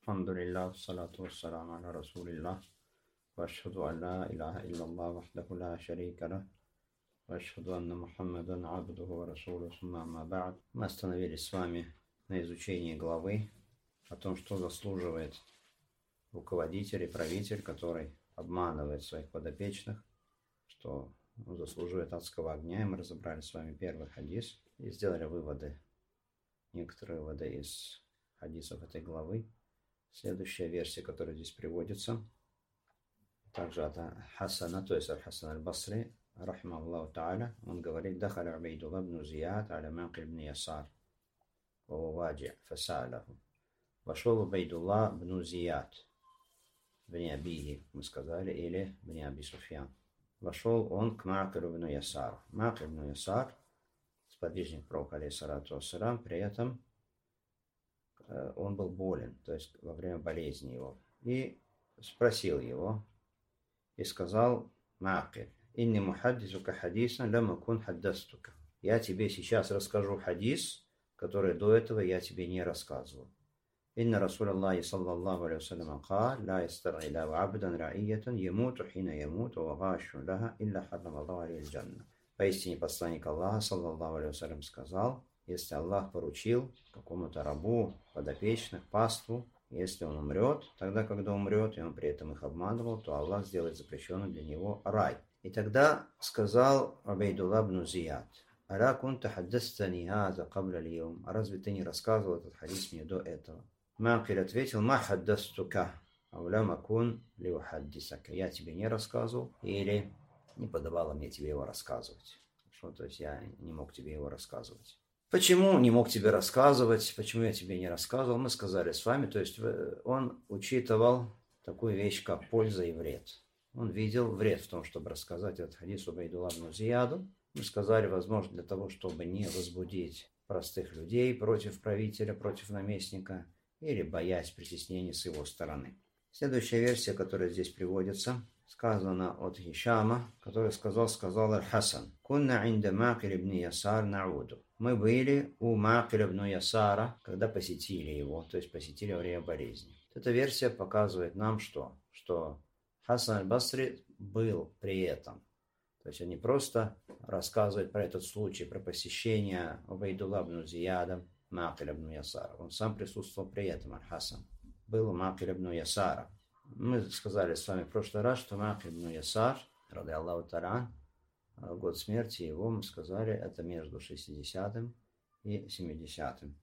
الحمد لله والصلاة والسلام على رسول الله وأشهد أن لا إله إلا الله وحده لا شريك له وأشهد أن محمدا عبده ورسوله ثم أما بعد. Мы остановились с вами на изучении главы о том, что заслуживает руководитель и правитель, который обманывает своих подопечных, что заслуживает адского огня. И мы разобрали с вами первый хадис и сделали выводы, некоторые выводы из хадисов этой главы. Следующая версия, которая здесь приводится, также от Хасана, то есть Аль-Хасан Аль-Басри, рахимахуллаху та'аля, он говорит: «Дахаля Убайдуллах бн Зияд аля Муакиль бн Ясар, ваваджи фасалаху». Вошел Убайдуллах бн Зияд, бн Абихи, мы сказали, или бн Аби Суфьян. Вошел он к Муакилю бн Ясару. Муакиль бн Ясар, сподвижник пророка, алейхиссалату вассалям, при этом он был болен, то есть во время болезни его. И спросил его, и сказал: «Муакиль, инни мухаддисука хадисан лам акун хаддастука». Я тебе сейчас расскажу хадис, который до этого я тебе не рассказывал. Инна Расулаллахи саллаллаху алейхи вассалям قال لا يسترعي له عبدا رعية يموت حين يموت وغاش لها إلا حرم الله عليه الجنة. Поистине посланник Аллаха саллаллаху алейхи вассалям сказал: если Аллах поручил какому-то рабу, подопечных, паству, если он умрет, тогда, когда умрет, и он при этом их обманывал, то Аллах сделает запрещенным для него рай. И тогда сказал Убайдуллах бн Зияд: «Аля кунта хаддастани хаза кабля льюм». А разве ты не рассказывал этот хадис мне до этого? Муакиль ответил: «Ма хаддастука, аулям акун лиухаддисака». Я тебе не рассказывал, или не подобало мне тебе его рассказывать. Что, то есть я не мог тебе его рассказывать. Почему не мог тебе рассказывать? Почему я тебе не рассказывал? Мы сказали с вами, то есть он учитывал такую вещь, как польза и вред. Он видел вред в том, чтобы рассказать этот хадис Убайдуллах бн Зияду. Мы сказали, возможно, для того, чтобы не возбудить простых людей против правителя, против наместника, или боясь притеснений с его стороны. Следующая версия, которая здесь приводится, сказана от Хишама, который сказал Аль-Хасан: «Кунна инда Муакиль бн Ясар науду». Мы были у Муакиля бн Ясара, когда посетили его, то есть посетили во время болезни. Эта версия показывает нам, что Хасан Аль-Басри был при этом. То есть он не просто рассказывает про этот случай, про посещение Убайдуллаха бн Зияда Муакиля бн Ясара. Он сам присутствовал при этом, Аль-Хасан. Был у Муакиля бн Ясара. Мы сказали с вами в прошлый раз, что Муакиль бн Ясар, ради Аллаху та'аля, год смерти его, мы сказали, это между 60-м и 70-м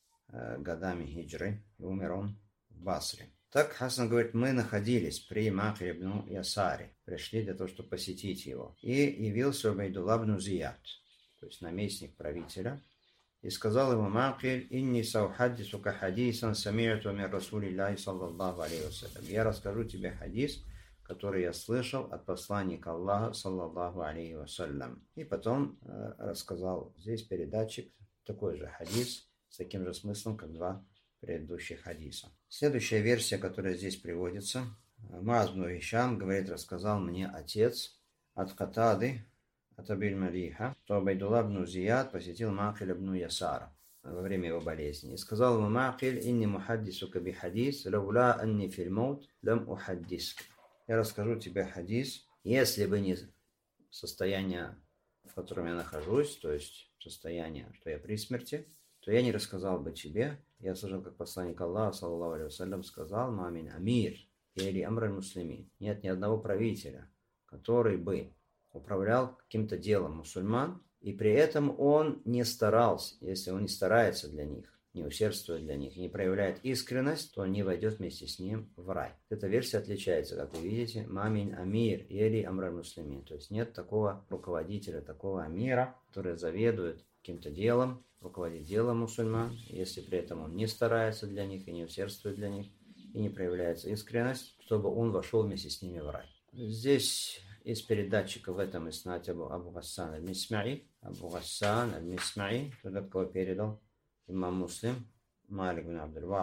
годами хиджры, и умер он в Басре. Так Хасан говорит: мы находились при Муакиле бн Ясаре, пришли для того, чтобы посетить его. И явился Убайдуллах бн Зияд, то есть наместник правителя, и сказал ему: Муакиль, инни саухаддисука хадисан сами'ту мин Расулиллахи саллаллаху алейхи вассалям. Я расскажу тебе хадис, который я слышал от посланника Аллаха саллаллаху алейхи вассалям. И потом рассказал здесь передатчик такой же хадис с таким же смыслом, как два предыдущих хадиса. Следующая версия, которая здесь приводится, Муаз бн Гишам говорит: рассказал мне отец от Катады, от Абиль Малиха, что Убайдуллах бн Зияд посетил Муакиля бн Ясара во время его болезни. И сказал ему: Муакиль, инни мухаддисука би хадис, лаула анни фил маут лам ухаддиска. Я расскажу тебе хадис, если бы не состояние, в котором я нахожусь, то есть состояние, что я при смерти, то я не рассказал бы тебе. Я слышал, как посланник Аллаха, саллаллаху алейхи вассалям, сказал: «Мамин амир, или амр муслимин». Нет ни одного правителя, который бы управлял каким-то делом мусульман, и при этом он не старался, если он не старается для них, не усердствует для них, не проявляет искренность, то он не войдет вместе с ним в рай. Эта версия отличается, как вы видите, мамин амир или амр муслимин. То есть нет такого руководителя, такого амира, который заведует каким-то делом, руководит делом мусульман, если при этом он не старается для них и не усердствует для них, и не проявляется искренность, чтобы он вошел вместе с ними в рай. Здесь из передатчика в этом иснате Абу Гассан аль-Мисмаи. Абу Гассан аль-Мисмаи, тот, кого передал имам Муслим, Малик бин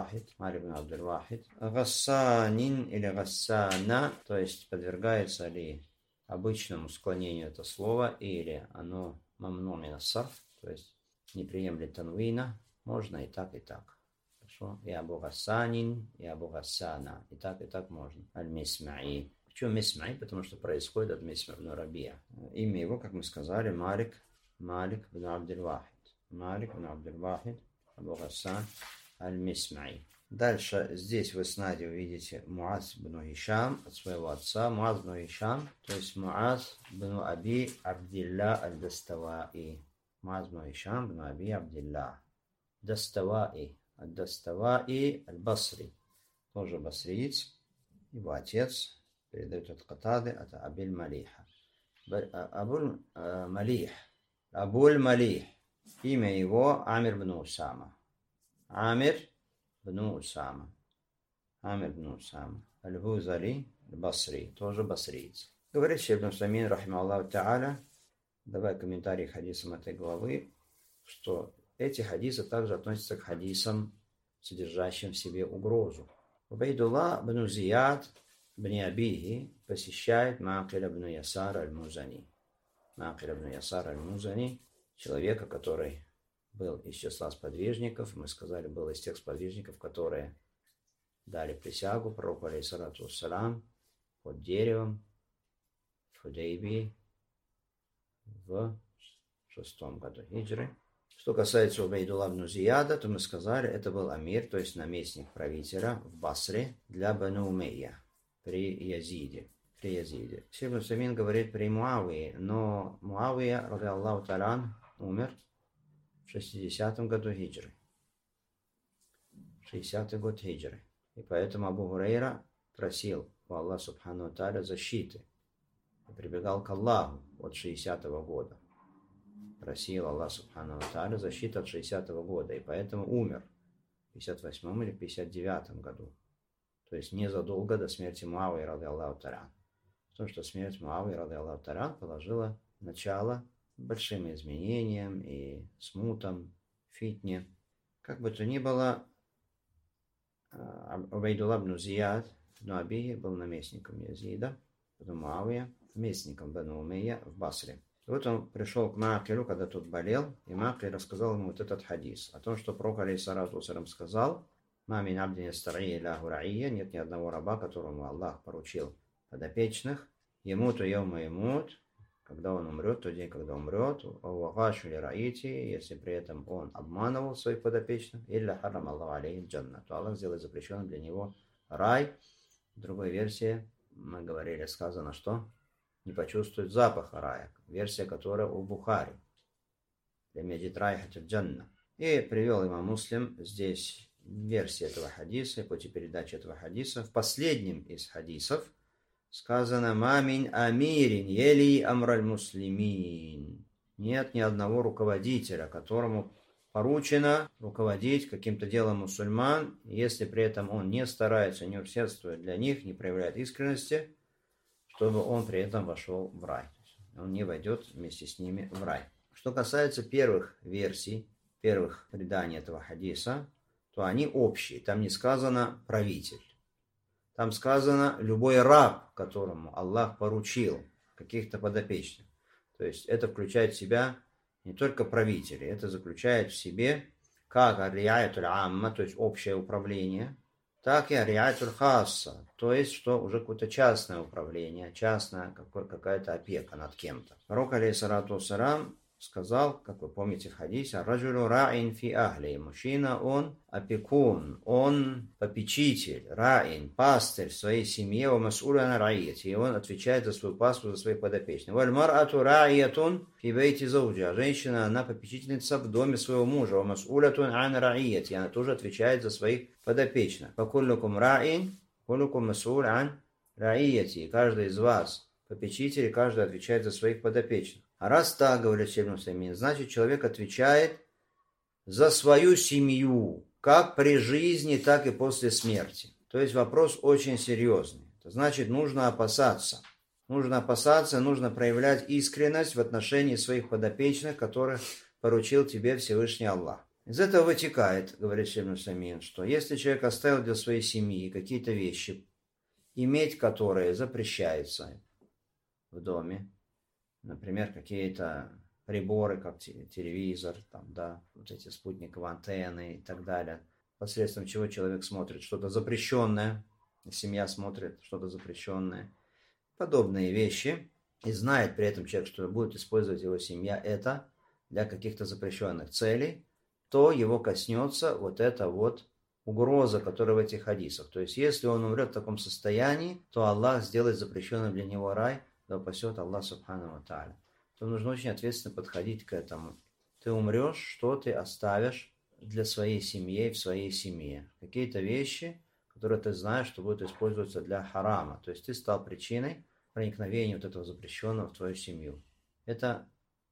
Абдуль-Вахид. Гассанин или Гассана, то есть подвергается ли обычному склонению это слово, или оно мамну мин ас-сарф, то есть не приемлет танвина, можно и так, и так. Хорошо. И Абу Гасанин, и Абу Гасана. И так можно. Аль-Мисмаи. Почему Мисмаи? Потому что происходит от Мисма ибн Рабия. Имя его, как мы сказали, Малик ибн Абдул-Вахид. Малик ибн Абдул-Вахид, Абу Гасан, Аль-Мисмаи. Дальше здесь в иснаде вы видите Муаз ибн Хишам от своего отца. Муаз ибн Хишам, то есть Муаз ибн Аби Абдилла аль-Даставаи. Муаз ибн Хишам ибн Аби Абдилла. Даставаи. Ад-Даставаи аль-Басри. Тоже басриец. Его отец передает от Катады, от Абиль Малиха. Абуль Малих. Абуль Малих. Имя его Амир бн Усама. Амир бн Усама. Амир бн Усама. Аль-Хузали, аль-Басри. Тоже басриец. Говорит Шейх ибн Усаймин, рахимахуллаху та'аля, давая комментарий к хадисам этой главы, что эти хадисы также относятся к хадисам, содержащим в себе угрозу. Убайдуллах бн Зияд бн Абихи посещает Маакиля бн Ясар аль-Музани. Маакиля бн Ясар аль-Музани, человека, который был из числа сподвижников, мы сказали, был из тех сподвижников, которые дали присягу пророку алейхиссалату вассалам под деревом в Худейбии в 6 году хиджры. Что касается Убайдулла бн Зияда, то мы сказали, это был амир, то есть наместник правителя в Басре для Бану Умейя при Язиде. Шейх ибн Усаймин говорит при Муавии, но Муавия, ради Аллаху та'аля, умер в 60 году хиджры. 60-й год хиджры. И поэтому Абу Хурейра просил у Аллаха субхану та'аля защиты. И прибегал к Аллаху от 60-го года. Просил Аллах субхану та'аля защиты от 60-го года. И поэтому умер в 58-м или 59-м году. То есть незадолго до смерти Муавии, ради Аллаху та'аля. Потому что смерть Муавии, ради Аллаху та'аля, положила начало большим изменениям и смутам, фитне. Как бы то ни было, Убайдулла бн Зияд бн Абихи был наместником Язида, потом Муавия, наместником Бану Умейя в Басре. И вот он пришел к Маакилю, когда тот болел, и Маакиль рассказал ему вот этот хадис о том, что пророк алейхиссалату вассалям сказал: «Ма мин абдин ястар'и иляху ра'ия», нет ни одного раба, которому Аллах поручил подопечных, «Ямуту яума ямут», когда он умрет, тот день, когда умрет, «Вагашу ли раити», если при этом он обманывал своих подопечных, «Илля харрам Аллаху алейхи джанна», то Аллах сделает запрещенным для него рай. В другой версии мы говорили, сказано, что не почувствует запаха рая. Версия, которая у Бухари. И привел имам Муслим здесь версии этого хадиса, пути передачи этого хадиса. В последнем из хадисов сказано «Мамин амирин ели амраль муслимин». Нет ни одного руководителя, которому поручено руководить каким-то делом мусульман, если при этом он не старается, не усердствует для них, не проявляет искренности, чтобы он при этом вошел в рай. Он не войдет вместе с ними в рай. Что касается первых версий, первых преданий этого хадиса, то они общие. Там не сказано «правитель». Там сказано «любой раб, которому Аллах поручил каких-то подопечных». То есть это включает в себя не только правители, это заключает в себе как ар-риаятуль амма, то есть общее управление, так и ар-риаятуль хасса, то есть что уже какое-то частное управление, частная какая-то опека над кем-то. Пророк алейхиссалату вассалам сказал, как вы помните в хадисе, «Раджулю ра'ин фи ахли». Мужчина, он опекун, он попечитель, ра'ин, пастырь в своей семье, ва мас'улян ра'ияти, и он отвечает за свою паству, за своих подопечных. «Валь мар'ату ра'иятун фи бейти зауджа». Женщина, она попечительница в доме своего мужа, ва мас'улятун ан ра'ияти, она тоже отвечает за своих подопечных. «Факуллукум ра'ин, куллукум мас'уль ан ра'ияти». Каждый из вас попечитель, каждый отвечает за своих подопечных. А раз так, говорит Шейх ибн Усаймин, значит, человек отвечает за свою семью, как при жизни, так и после смерти. То есть вопрос очень серьезный. Это значит, нужно опасаться. Нужно проявлять искренность в отношении своих подопечных, которых поручил тебе Всевышний Аллах. Из этого вытекает, говорит Шейх ибн Усаймин, что если человек оставил для своей семьи какие-то вещи, иметь которые запрещается в доме, например, какие-то приборы, как телевизор, там, да, вот эти спутниковые антенны и так далее, посредством чего человек смотрит что-то запрещенное, семья смотрит что-то запрещенное, подобные вещи, и знает при этом человек, что будет использовать его семья это для каких-то запрещенных целей, то его коснется вот эта вот угроза, которая в этих хадисах. То есть, если он умрет в таком состоянии, то Аллах сделает запрещенным для него рай, да упасет Аллах субхану ва тааля. То нужно очень ответственно подходить к этому. Ты умрешь, что ты оставишь для своей семьи, в своей семье. Какие-то вещи, которые ты знаешь, что будут использоваться для харама. То есть, ты стал причиной проникновения вот этого запрещенного в твою семью. Это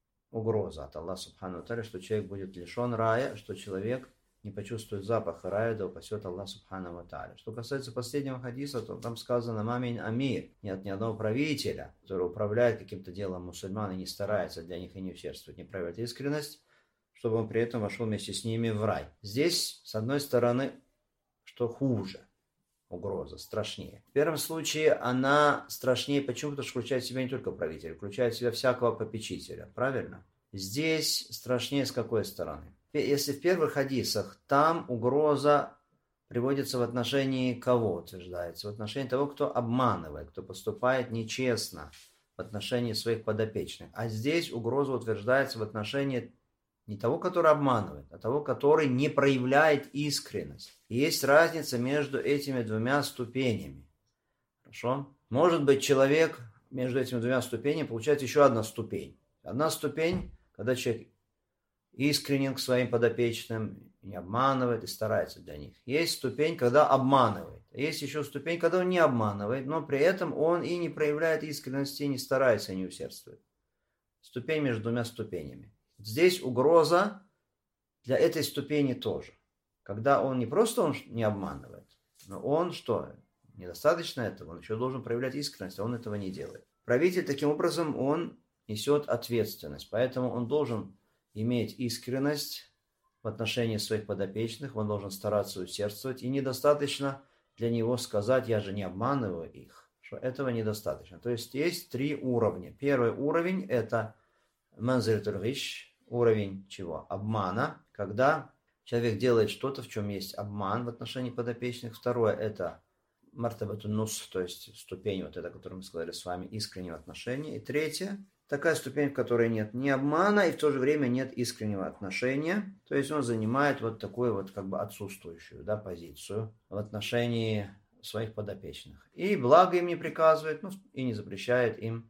угроза от Аллаха субхану ва тааля, что человек будет лишен рая, что человек не почувствует запах рая, да упасет Аллах субхану ва тааля. Что касается последнего хадиса, то там сказано «Мамин амир». Нет ни одного правителя, который управляет каким-то делом мусульман и не старается для них и не усердствует, не проявляет искренность, чтобы он при этом вошел вместе с ними в рай. Здесь, с одной стороны, что хуже, угроза, страшнее. В первом случае она страшнее, почему? Потому что включает в себя не только правителя, включает в себя всякого попечителя, правильно? Здесь страшнее с какой стороны? Если в первых хадисах там угроза приводится в отношении кого, утверждается? В отношении того, кто обманывает, кто поступает нечестно в отношении своих подопечных. А здесь угроза утверждается в отношении не того, который обманывает, а того, который не проявляет искренность. И есть разница между этими двумя ступенями. Хорошо? Может быть, человек между этими двумя ступенями получает еще одна ступень. Одна ступень, когда человек искренен к своим подопечным, не обманывает и старается для них. Есть ступень, когда обманывает. Есть еще ступень, когда он не обманывает, но при этом он и не проявляет искренности, и не старается, и не усердствует. Ступень между двумя ступенями. Здесь угроза для этой ступени тоже. Когда он не просто он не обманывает, но он что? Недостаточно этого, он еще должен проявлять искренность, а он этого не делает. Правитель таким образом, он несет ответственность, поэтому он должен иметь искренность в отношении своих подопечных, он должен стараться усердствовать, и недостаточно для него сказать, я же не обманываю их, что этого недостаточно. То есть есть три уровня. Первый уровень – это манзилатуль гиш, уровень чего? Обмана, когда человек делает что-то, в чем есть обман в отношении подопечных. Второе – это мартабатун нус, то есть ступень, вот эта, которую мы сказали с вами, искреннего отношения. И третье – такая ступень, в которой нет ни обмана и в то же время нет искреннего отношения. То есть он занимает вот такую вот как бы отсутствующую, да, позицию в отношении своих подопечных. И благо им не приказывает, ну, и не запрещает им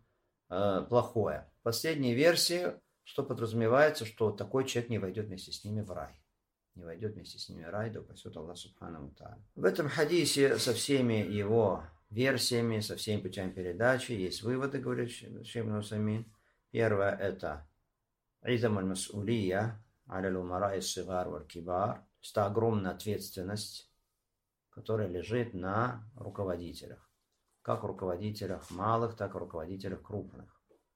плохое. В последней версии, что подразумевается, что такой человек не войдет вместе с ними в рай. Не войдет вместе с ними в рай, да упасет Аллах субхану ва тааля. В этом хадисе со всеми его версиями, со всеми путями передачи есть выводы, говорит шейх ибн Усаймин. Первое – это «Изам аль-мас'улия аля умара ис-сигар валь-кибар». Это огромная ответственность, которая лежит на руководителях. Как руководителях малых, так и руководителях крупных.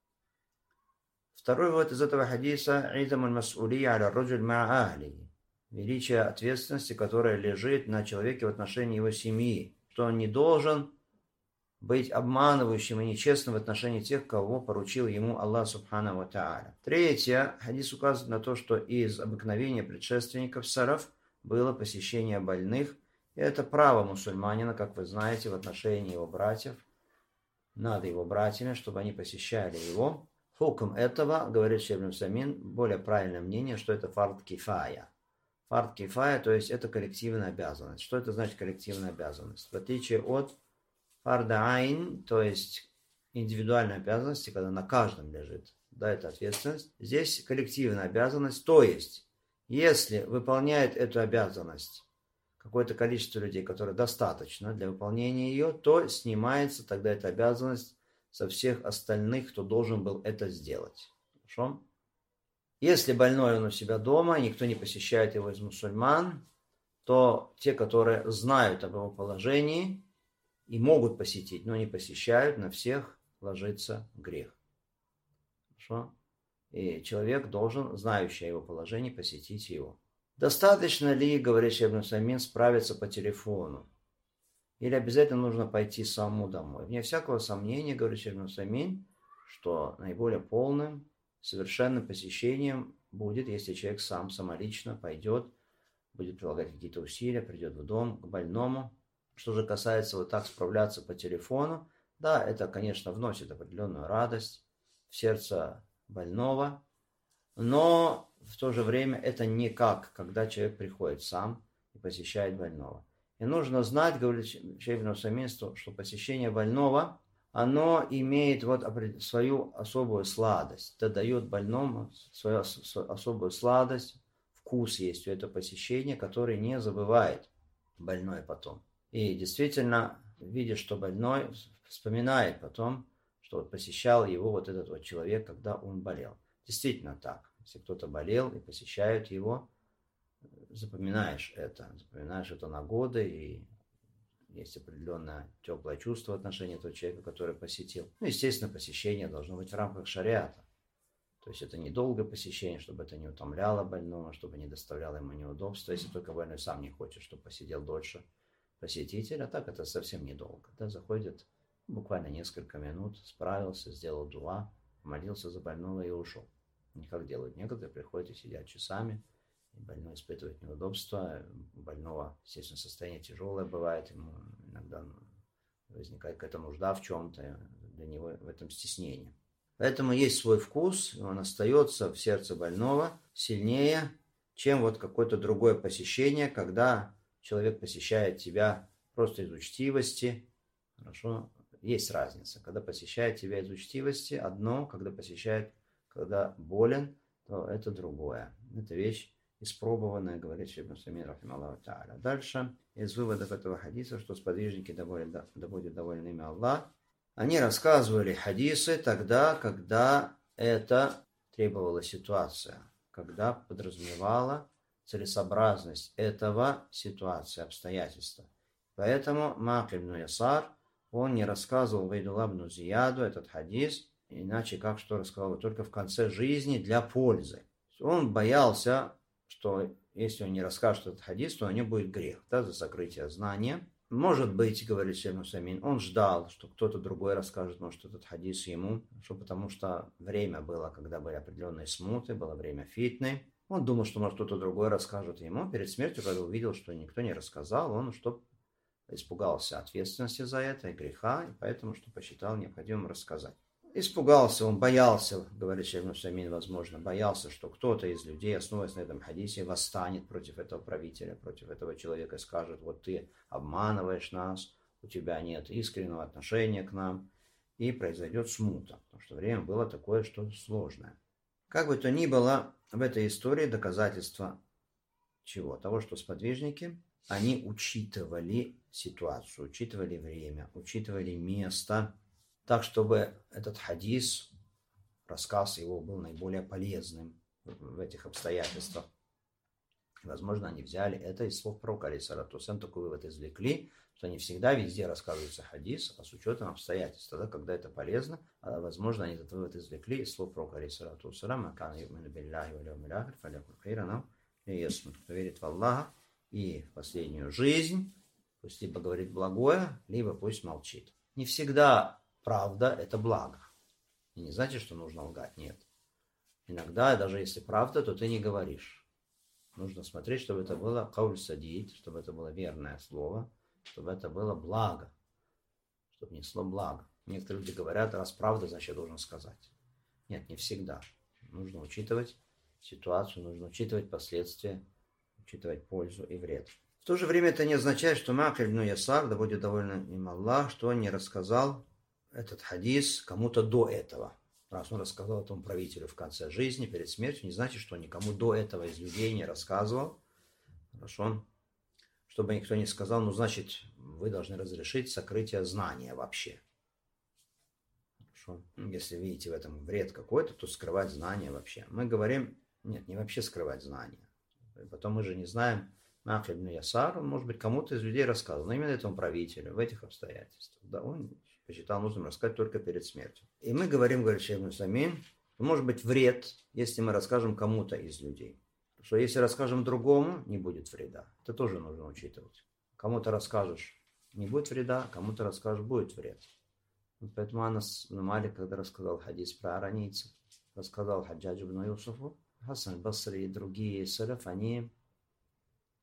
Второй вывод из этого хадиса «Изам аль-мас'улия аля раджуль ма ахли». Величие ответственности, которая лежит на человеке в отношении его семьи. Что он не должен быть обманывающим и нечестным в отношении тех, кого поручил ему Аллах субхану ва тааля. Третье. Хадис указывает на то, что из обыкновения предшественников салаф было посещение больных. И это право мусульманина, как вы знаете, в отношении его братьев, над его братьями, чтобы они посещали его. Хукм этого, говорит шейх ибн Усаймин, более правильное мнение, что это фард кифая. Фард кифая, то есть это коллективная обязанность. Что это значит коллективная обязанность? В отличие от фарда айн, то есть индивидуальной обязанности, когда на каждом лежит, да, это ответственность. Здесь коллективная обязанность, то есть если выполняет эту обязанность какое-то количество людей, которое достаточно для выполнения ее, то снимается тогда эта обязанность со всех остальных, кто должен был это сделать. Хорошо? Если больной он у себя дома, никто не посещает его из мусульман, то те, которые знают об его положении и могут посетить, но не посещают, на всех ложится грех. Хорошо? И человек должен, знающий о его положении, посетить его. Достаточно ли, говорит шейх ибн Усаймин, справиться по телефону? Или обязательно нужно пойти самому домой? Вне всякого сомнения, говорит шейх ибн Усаймин, что наиболее полным, совершенным посещением будет, если человек сам самолично пойдет будет прилагать какие-то усилия, придет в дом к больному. Что же касается вот так справляться по телефону, да, это, конечно, вносит определенную радость в сердце больного, но в то же время это не как, когда человек приходит сам и посещает больного. И нужно знать, говорит шейх ибн Усаймин, что посещение больного, оно имеет вот свою особую сладость. Это дает больному свою особую сладость, вкус есть у этого посещения, который не забывает больной потом. И действительно, видя, что больной вспоминает потом, что вот посещал его вот этот вот человек, когда он болел. Действительно так. Если кто-то болел и посещают его, запоминаешь это на годы, и есть определенное теплое чувство в отношении этого человека, который посетил. Ну, естественно, посещение должно быть в рамках шариата. То есть это недолгое посещение, чтобы это не утомляло больного, чтобы не доставляло ему неудобства, если только больной сам не хочет, чтобы посидел дольше посетитель, а так это совсем недолго. Да, заходит буквально несколько минут, справился, сделал дуа, молился за больного и ушел. Не как делают некоторые, приходят и сидят часами, и больной испытывает неудобства, у больного, естественно, состояние тяжелое бывает, ему иногда возникает какая-то нужда в чем-то, для него в этом стеснение. Поэтому есть свой вкус, и он остается в сердце больного сильнее, чем вот какое-то другое посещение, когда человек посещает тебя просто из учтивости. Хорошо, есть разница. Когда посещает тебя из учтивости, одно, когда болен, то это другое. Это вещь испробованная, говорит шейх ибн Усаймин, рахимахуллаху тааля. Дальше из выводов этого хадиса, что сподвижники, да будет доволен ими Аллах, они рассказывали хадисы тогда, когда это требовала ситуация, когда подразумевала целесообразность этого ситуации, обстоятельства. Поэтому Ма'киль ибн Ясар, он не рассказывал Убайдуллаху ибн Зияду этот хадис, иначе как что рассказал, только в конце жизни для пользы. Он боялся, что если он не расскажет этот хадис, то у него будет грех, да, за сокрытие знания. Может быть, говорит шейх ибн Усаймин, он ждал, что кто-то другой расскажет, может, этот хадис ему, потому что время было, когда были определенные смуты, было время фитны. Он думал, что, может, кто-то другой расскажет ему. Перед смертью, когда увидел, что никто не рассказал, он испугался ответственности за это и греха, и поэтому что посчитал необходимым рассказать. Испугался, он боялся, говорит шейх ибн Усаймин, возможно, боялся, что кто-то из людей, основываясь на этом хадисе, восстанет против этого правителя, против этого человека и скажет: вот ты обманываешь нас, у тебя нет искреннего отношения к нам, и произойдет смута, потому что время было такое, что сложное. Как бы то ни было, в этой истории доказательство чего? Того, что сподвижники, они учитывали ситуацию, учитывали время, учитывали место, так, чтобы этот хадис, рассказ его был наиболее полезным в этих обстоятельствах. Возможно, они взяли это из слов пророка, алейхиссалату вассалям, такой вывод извлекли, что не всегда везде рассказывается хадис, а с учетом обстоятельств. Тогда, когда это полезно, возможно, они этот вывод извлекли из слов пророка, алейхиссалату вассалям, кто верит в Аллаха и в последнюю жизнь, пусть либо говорит благое, либо пусть молчит. Не всегда правда – это благо. И не значит, что нужно лгать, нет. Иногда, даже если правда, то ты не говоришь. Нужно смотреть, чтобы это было кауль садид, чтобы это было верное слово, чтобы это было благо, чтобы несло благо. Некоторые люди говорят: раз правда, значит, я должен сказать. Нет, не всегда. Нужно учитывать ситуацию, нужно учитывать последствия, учитывать пользу и вред. В то же время это не означает, что Ма'киль ибн Ясар, да будет доволен им Аллах, что он не рассказал этот хадис кому-то до этого. Раз он рассказал этому правителю в конце жизни, перед смертью, не значит, что он никому до этого из людей не рассказывал. Хорошо? Чтобы никто не сказал: ну, значит, вы должны разрешить сокрытие знания вообще. Хорошо? Если видите в этом вред какой-то, то скрывать знания вообще. Мы говорим: нет, не вообще скрывать знания. Потом мы же не знаем, Ма'киль ибн Ясар, он, может быть, кому-то из людей рассказывал, но именно этому правителю, в этих обстоятельствах. Да, он посчитал нужным рассказать только перед смертью. И мы говорим, говорит шейх ибн Усаймин, может быть вред, если мы расскажем кому-то из людей. Что если расскажем другому, не будет вреда. Это тоже нужно учитывать. Кому-то расскажешь, не будет вреда, кому-то расскажешь, будет вред. Вот поэтому Анас ибн Малик, когда рассказал хадис про аранийцев, рассказал Хаджаджу ибн Юсуфу, Хасан аль-Басри и другие салаф, они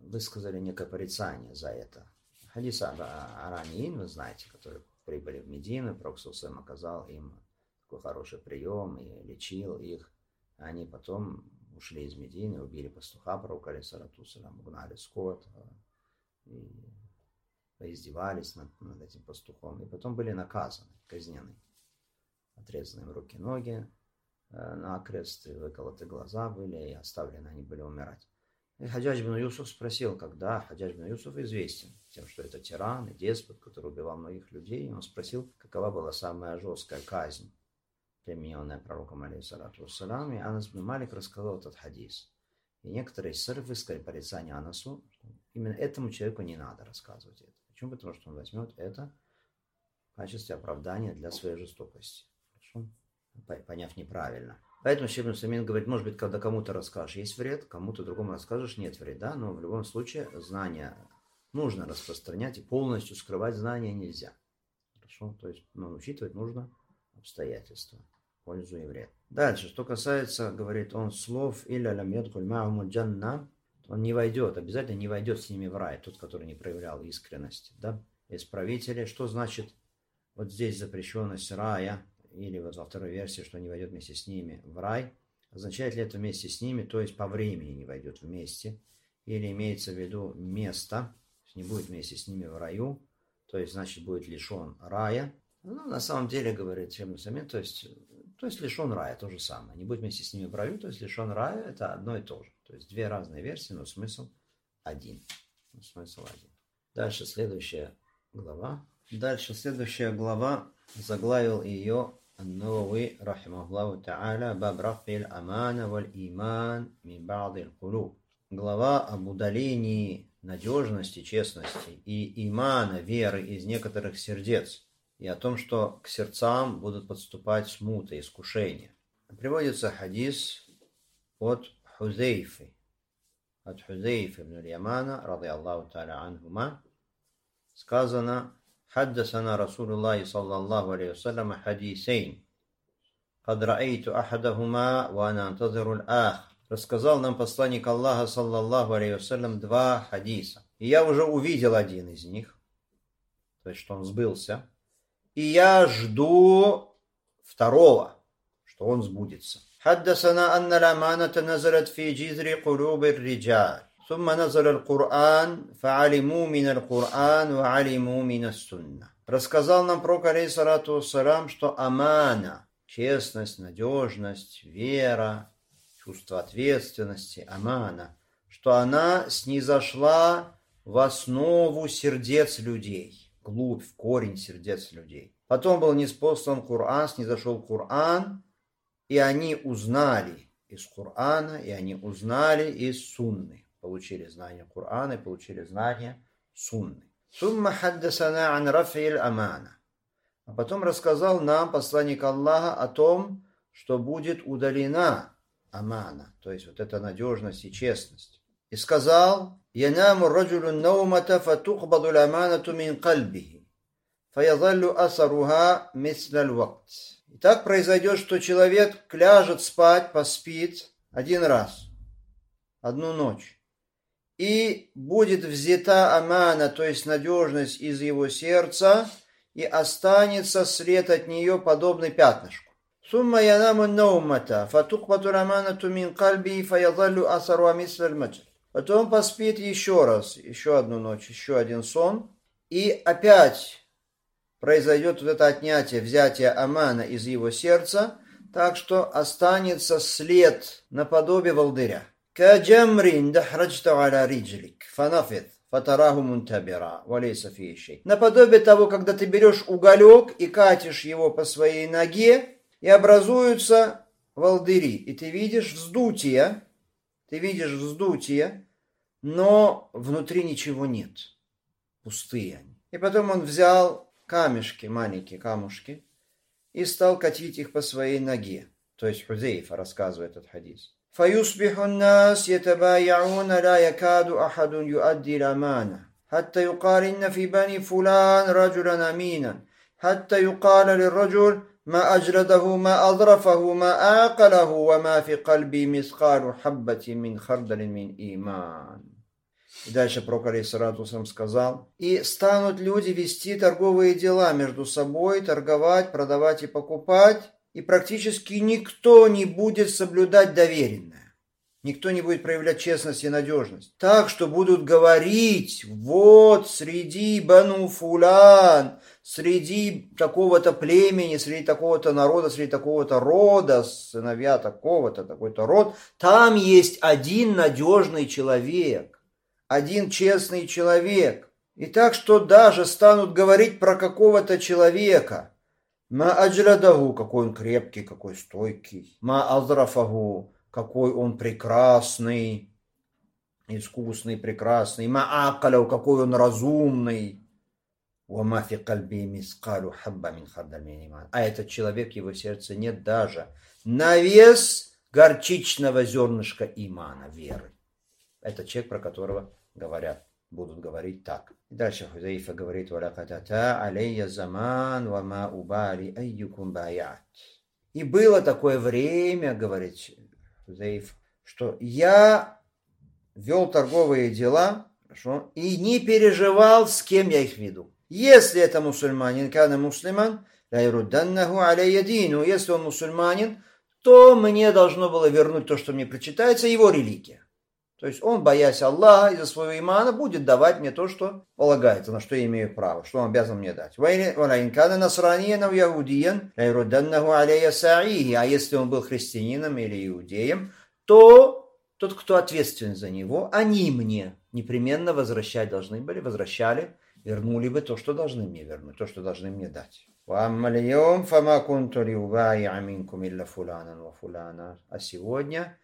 высказали некое порицание за это. Хадис Араниин, вы знаете, которые прибыли в Медину, Пророк ﷺ оказал им такой хороший прием и лечил их. Они потом ушли из Медины, убили пастуха пророка, алейхиссалям, угнали скот и поиздевались над этим пастухом. И потом были наказаны, казнены. Отрезаны им руки, ноги накрест, выколоты глаза были, и оставлены они были умирать. И Хаджадж ибн Юсуф спросил, когда Хаджадж ибн Юсуф известен тем, что это тиран и деспот, который убивал многих людей, и он спросил, какова была самая жесткая казнь, примененная пророком, алейхиссалату вассалам, и Анас ибн Малик рассказал этот хадис. И некоторые сыры высказали порицание Анасу, что именно этому человеку не надо рассказывать это. Почему? Потому что он возьмет это в качестве оправдания для своей жестокости. Хорошо? Поняв неправильно. Поэтому Шейх ибн Усаймин говорит, может быть, когда кому-то расскажешь, есть вред, кому-то другому расскажешь, нет вреда, но в любом случае знания нужно распространять, и полностью скрывать знания нельзя. Хорошо? То есть, учитывать нужно обстоятельства, пользу и вред. Дальше, что касается, говорит он, слов «Илля лям ядхуль ма'ахумуль джанна», он не войдет, обязательно не войдет с ними в рай, тот, который не проявлял искренности. Да? Исправители, что значит вот здесь запрещенность рая, или вот во второй версии, что не войдет вместе с ними в рай, означает ли это вместе с ними, то есть по времени не войдет вместе, или имеется в виду место, не будет вместе с ними в раю, то есть, значит, будет лишен рая. Ну, на самом деле, говорит Шейх ибн Усаймин, то есть лишен рая, то же самое. Не будет вместе с ними в раю, то есть лишен рая, это одно и то же. То есть две разные версии, но смысл один. Дальше следующая глава. Заглавил ее Ан-Навави, рахимахуллаху та'аля, баб раф'иль амана валь иман мин ба'диль кулуб. Глава об удалении надежности, честности и имана, веры из некоторых сердец, и о том, что к сердцам будут подступать смуты, искушения. Приводится хадис от Хузейфы ибн Ямана, ради Аллаху та'аля анхума, сказано: حدثنا رسول الله صلى الله عليه وسلم حديثين قد رأيت أحدهما وأنا أنتظر الآخر. Рассказал нам посланник Аллаха, саллаллаху алейхи вассалям, два хадиса. И я уже увидел один из них, то есть, что он сбылся, и я жду второго, что он сбудется. حدثنا أن الأمانة نزلت في جذر قلوب الرجال ثم نزل القرآن فعلموا من القرآن وعلموا من السنة. Рассказал нам пророк, алейхиссалату вассалям, что амана, честность, надежность, вера, чувство ответственности, амана, что она снизошла в основу сердец людей, глубь, в корень сердец людей. Потом был ниспослан Коран, снизошел Коран, и они узнали из Корана, и они узнали из Сунны. Получили знания Корана и получили знания Сунны. Сумма хаддасана ан раф'иль амана. А потом рассказал нам посланник Аллаха о том, что будет удалена амана, то есть вот эта надежность и честность. И сказал: янаму раджулу наумата фатухбаду аманату мин кальбихи фаязаллю асаруха мислаль вакт. И так произойдет, что человек ляжет спать, поспит один раз, одну ночь, и будет взята амана, то есть надежность, из его сердца, и останется след от нее, подобный пятнышку. Сумма янаму наумата фатухбаду аманату мин кальбихи фаязаллю асаруха мислаль маджаль. Потом поспит еще раз, еще одну ночь, еще один сон, и опять произойдет вот это отнятие, взятие амана из его сердца, так что останется след наподобие волдыря. Наподобие того, когда ты берешь уголек и катишь его по своей ноге, и образуются волдыри, и ты видишь вздутие, но внутри ничего нет, пустые они. И потом он взял камешки, маленькие камушки, и стал катить их по своей ноге. То есть Хузейфа рассказывает этот хадис. فَيُصْبِحُ النَّاسِ يَتَبَايَعُونَ لَا يَكَادُ أَحَدٌ يُؤَدِّي الْأَمَانَةَ حَتَّى يُقَالَ إِنَّ فِي بَنِي فُلَانٍ رَجُلًا أَمِينًا حَتَّى يُقَالَ لِلرَّجُلِ ما أجلده ما أظرفه ما أعقله وما في قلبي مثقال حبة من خردل من إيمان. И дальше пророк алейхиссалату вассалям сказал: и станут люди вести торговые дела между собой, торговать, продавать и покупать, и практически никто не будет соблюдать доверенное. Никто не будет проявлять честность и надежность. Так что будут говорить: вот среди бану фулян, среди такого-то племени, среди такого-то народа, среди такого-то рода, сыновья такого-то, такой-то род, там есть один надежный человек, один честный человек. И так что даже станут говорить про какого-то человека. Ма аджрадаху, какой он крепкий, какой стойкий. Ма азрафаху, какой он прекрасный, искусный, прекрасный. Ма'акаляу, какой он разумный. А этот человек, в его сердце нет даже на вес горчичного зернышка имана, веры. Это человек, про которого будут говорить так. И дальше Хузайфа говорит: и было такое время, говорит Хузайф, что я вел торговые дела, хорошо, и не переживал, с кем я их веду. Если это мусульманин, кана муслиман, если он мусульманин, то мне должно было вернуть то, что мне причитается, его религия. То есть он, боясь Аллаха из-за своего имана, будет давать мне то, что полагается, на что я имею право, что он обязан мне дать. А если он был христианином или иудеем, то тот, кто ответственен за него, они мне непременно возвращать должны были, возвращали, вернули бы то, что должны мне вернуть, то, что должны мне дать. А сегодня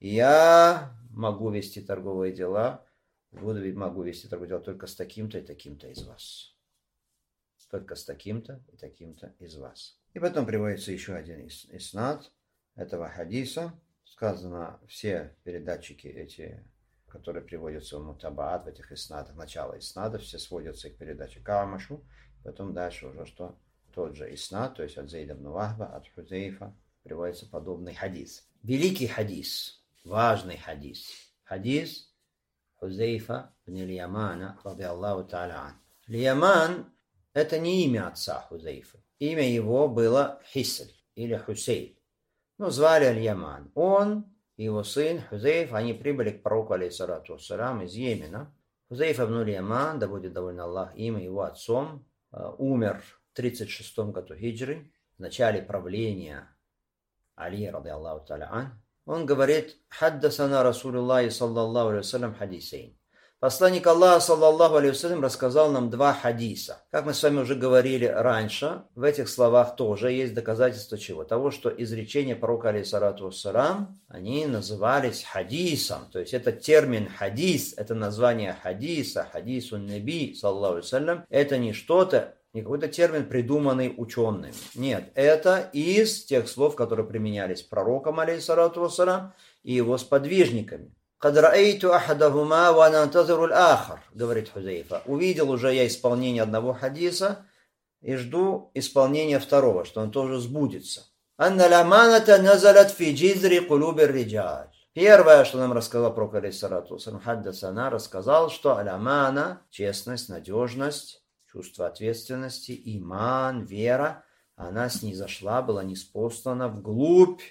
я могу вести торговые дела, могу вести торговые дела только с таким-то и таким-то из вас. Только с таким-то и таким-то из вас. И потом приводится еще один иснад этого хадиса. Сказано, все передатчики эти, которые приводятся в мутабаат, в этих иснадах, начало иснадов, все сводятся к передаче Каамашу. Потом дальше уже что? Тот же иснад, то есть от Зейда ибн Вахба, от Хузейфа, приводится подобный хадис. Великий хадис, важный хадис. Хадис Хузейфа ибн Ямана, ради Аллаху та'аля ан. Яман – это не имя отца Хузейфа. Имя его было Хисль или Хусейн. Звали Аль-Яман. Он и его сын Хузейф, они прибыли к пророку алейхиссалату вассалям из Йемена. Хузейф ибн Яман, да будет доволен Аллах им и его отцом, умер в 36 году хиджры, в начале правления Али, ради Аллаху та'аля ан. Он говорит: «Хаддасана Расулуллахи саллаллаху алейхи вассалям хадисейн». Посланник Аллаха, саллаллаху алейхи вассалям, рассказал нам два хадиса. Как мы с вами уже говорили раньше, в этих словах тоже есть доказательство чего? Того, что изречения пророка, алейхиссалату вассалям, они назывались хадисом. То есть этот термин хадис, это название хадиса, хадисун наби, саллаллаху алейхи вассалям, это не что-то, не какой-то термин, придуманный учеными. Нет, это из тех слов, которые применялись пророком, алейхиссалату вассалям, и его сподвижниками. «Кад раэйту ахадахума ва нантазиру аль-ахар», говорит Хузейфа. Увидел уже я исполнение одного хадиса и жду исполнения второго, что он тоже сбудется. «Анна ламаната назалат фи джизри кулуби риджаль». Первое, что нам рассказал пророк, алейхиссалату вассалям, хаддасана, рассказал, что аль-амана, честность, надежность, чувство ответственности, иман, вера, она снизошла, была ниспослана вглубь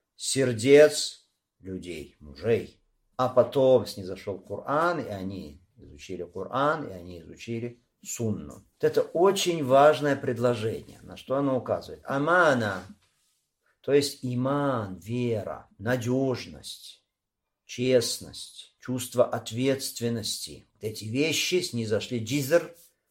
сердец людей, мужей. А потом снизошел Коран, и они изучили Коран, и они изучили Сунну. Это очень важное предложение. На что оно указывает? Амана, то есть иман, вера, надежность, честность, чувство ответственности. Эти вещи снизошли. Джизр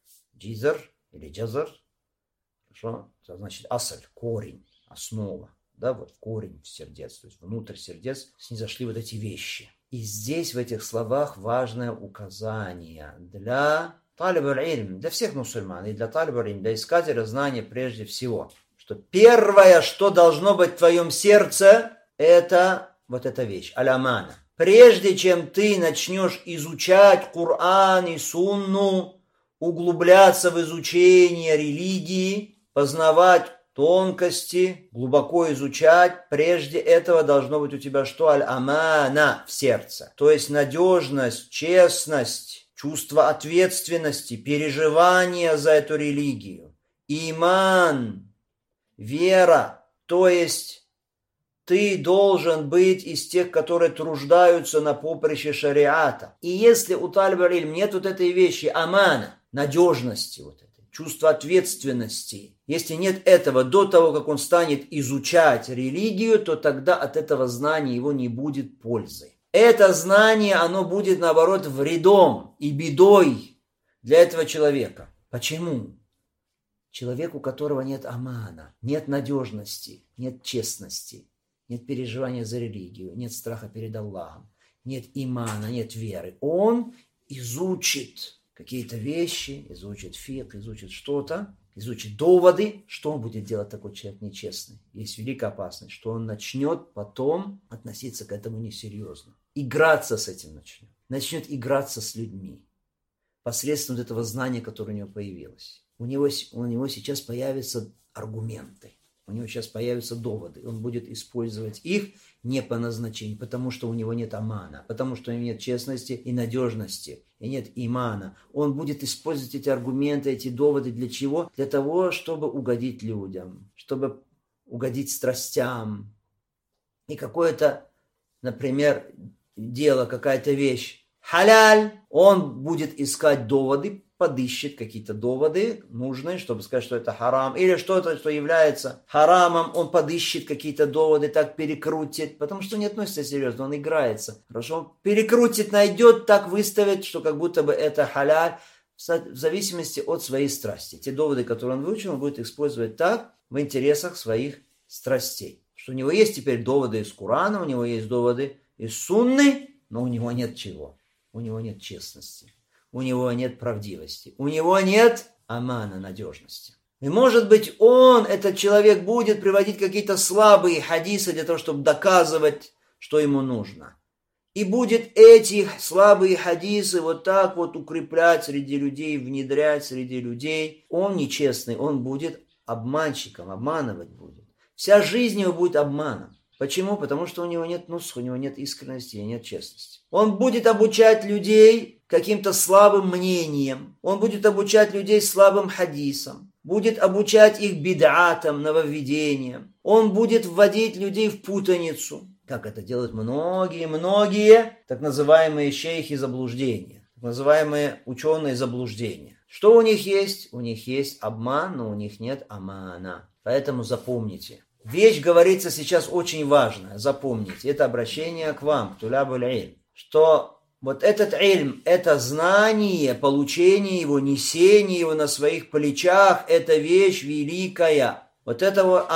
или джазр, хорошо, это значит асль, корень, основа. Да, вот корень в сердец, то есть внутрь сердец снизошли вот эти вещи. И здесь в этих словах важное указание для талиб-аль-илм, для всех мусульман, и для талиб-аль-илм, для искателя знания прежде всего, что первое, что должно быть в твоем сердце, это вот эта вещь, аль-амана. Прежде чем ты начнешь изучать Коран и Сунну, углубляться в изучение религии, познавать тонкости глубоко изучать. Прежде этого должно быть у тебя что? Аль-амана в сердце. То есть надежность, честность, чувство ответственности, переживание за эту религию. Иман, вера. То есть ты должен быть из тех, которые труждаются на поприще шариата. И если у талиба иль нет вот этой вещи, амана, надежности, вот этой, чувства ответственности, если нет этого до того, как он станет изучать религию, то тогда от этого знания его не будет пользы. Это знание, оно будет, наоборот, вредом и бедой для этого человека. Почему? Человек, у которого нет амана, нет надежности, нет честности, нет переживания за религию, нет страха перед Аллахом, нет имана, нет веры. Он изучит какие-то вещи, изучит фикх, изучит что-то, изучит доводы. Что он будет делать, такой человек нечестный? Есть великая опасность, что он начнет потом относиться к этому несерьезно. Играться с этим начнет. Начнет играться с людьми посредством этого знания, которое у него появилось. У него сейчас появятся аргументы. У него сейчас появятся доводы. Он будет использовать их не по назначению, потому что у него нет амана, потому что у него нет честности и надежности, и нет имана. Он будет использовать эти аргументы, эти доводы для чего? Для того, чтобы угодить людям, чтобы угодить страстям. И какое-то, например, дело, какая-то вещь, халяль, он будет искать доводы, подыщет какие-то доводы нужные, чтобы сказать, что это харам, или что-то, что является харамом, он подыщет какие-то доводы, так перекрутит, потому что не относится серьезно, он играется. Хорошо, он перекрутит, найдет, так выставит, что как будто бы это халяль, в зависимости от своей страсти. Те доводы, которые он выучил, он будет использовать так, в интересах своих страстей. Что у него есть теперь доводы из Корана, у него есть доводы из Сунны, но у него нет чего? У него нет честности. У него нет правдивости, у него нет амана, надежности. И может быть этот человек будет приводить какие-то слабые хадисы для того, чтобы доказывать, что ему нужно. И будет эти слабые хадисы вот так вот укреплять среди людей, внедрять среди людей. Он нечестный, он будет обманщиком, обманывать будет. Вся жизнь его будет обманом. Почему? Потому что у него нет нусх, у него нет искренности и нет честности. Он будет обучать людей каким-то слабым мнением. Он будет обучать людей слабым хадисам. Будет обучать их бид'атам, нововведениям. Он будет вводить людей в путаницу. Как это делают многие так называемые шейхи заблуждения. Так называемые ученые заблуждения. Что у них есть? У них есть обман, но у них нет амана. Поэтому запомните. Вещь говорится сейчас очень важная, запомните, это обращение к вам, к тулябуль ильм, что вот этот ильм, это знание, получение его, несение его на своих плечах, это вещь великая. Вот это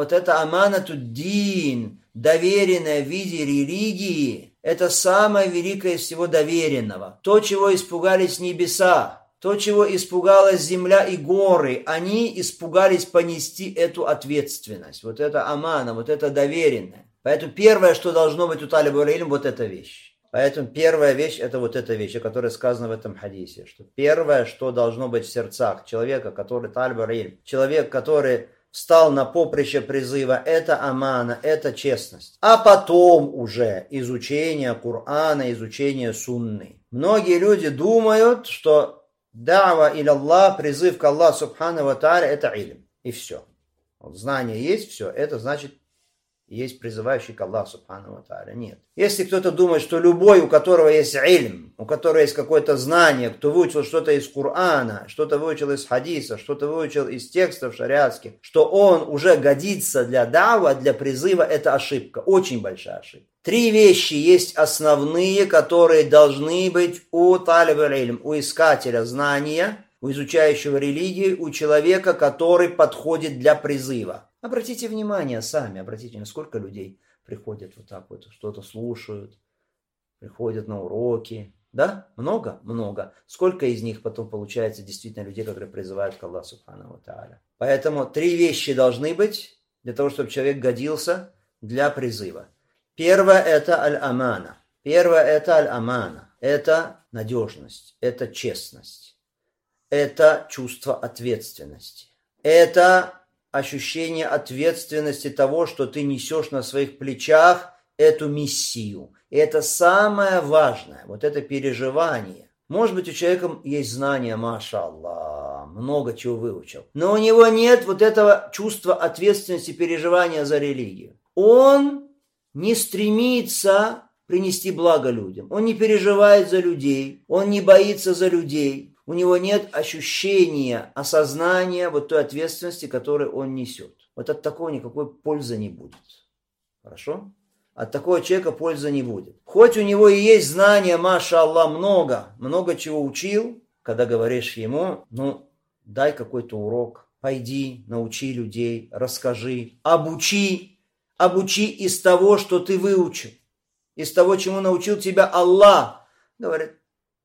аманатуддин, доверенное в виде религии, это самое великое из всего доверенного. То, чего испугались небеса. То, чего испугалась земля и горы, они испугались понести эту ответственность. Вот это амана, вот это доверенное. Поэтому первое, что должно быть у талиба иль, вот эта вещь. Поэтому первая вещь, это вот эта вещь, о которой сказано в этом хадисе. Что первое, что должно быть в сердцах человека, который талиба иль, человек, который встал на поприще призыва, это амана, это честность. А потом уже изучение Корана, изучение сунны. Многие люди думают, что дава иля Аллах, призыв к Аллаху субхану ва тааля, это илм. И все. Вот знание есть, все. Это значит, есть призывающий к Аллаху субхану ва тааля. Нет. Если кто-то думает, что любой, у которого есть илм, у которого есть какое-то знание, кто выучил что-то из Корана, что-то выучил из хадиса, что-то выучил из текстов шариатских, что он уже годится для дава, для призыва, это ошибка. Очень большая ошибка. 3 вещи есть основные, которые должны быть у талиба илм, у искателя знания, у изучающего религию, у человека, который подходит для призыва. Обратите внимание сами, сколько людей приходят вот так вот, что-то слушают, приходят на уроки. Да? Много? Много. Сколько из них потом получается действительно людей, которые призывают к Аллаху субхану ва тааля. Поэтому 3 вещи должны быть для того, чтобы человек годился для призыва. Первое это аль-амана. Это надежность, это честность, это чувство ответственности, это ощущение ответственности того, что ты несешь на своих плечах эту миссию. И это самое важное, вот это переживание. Может быть, у человека есть знания, маша Аллах, много чего выучил, но у него нет вот этого чувства ответственности, переживания за религию. Он не стремится принести благо людям, он не переживает за людей, он не боится за людей, у него нет ощущения, осознания вот той ответственности, которую он несет. Вот от такого никакой пользы не будет. Хорошо? От такого человека пользы не будет. Хоть у него и есть знания, маша Аллах, много чего учил, когда говоришь ему, дай какой-то урок, пойди, научи людей, расскажи, обучи из того, что ты выучил, из того, чему научил тебя Аллах. Говорит,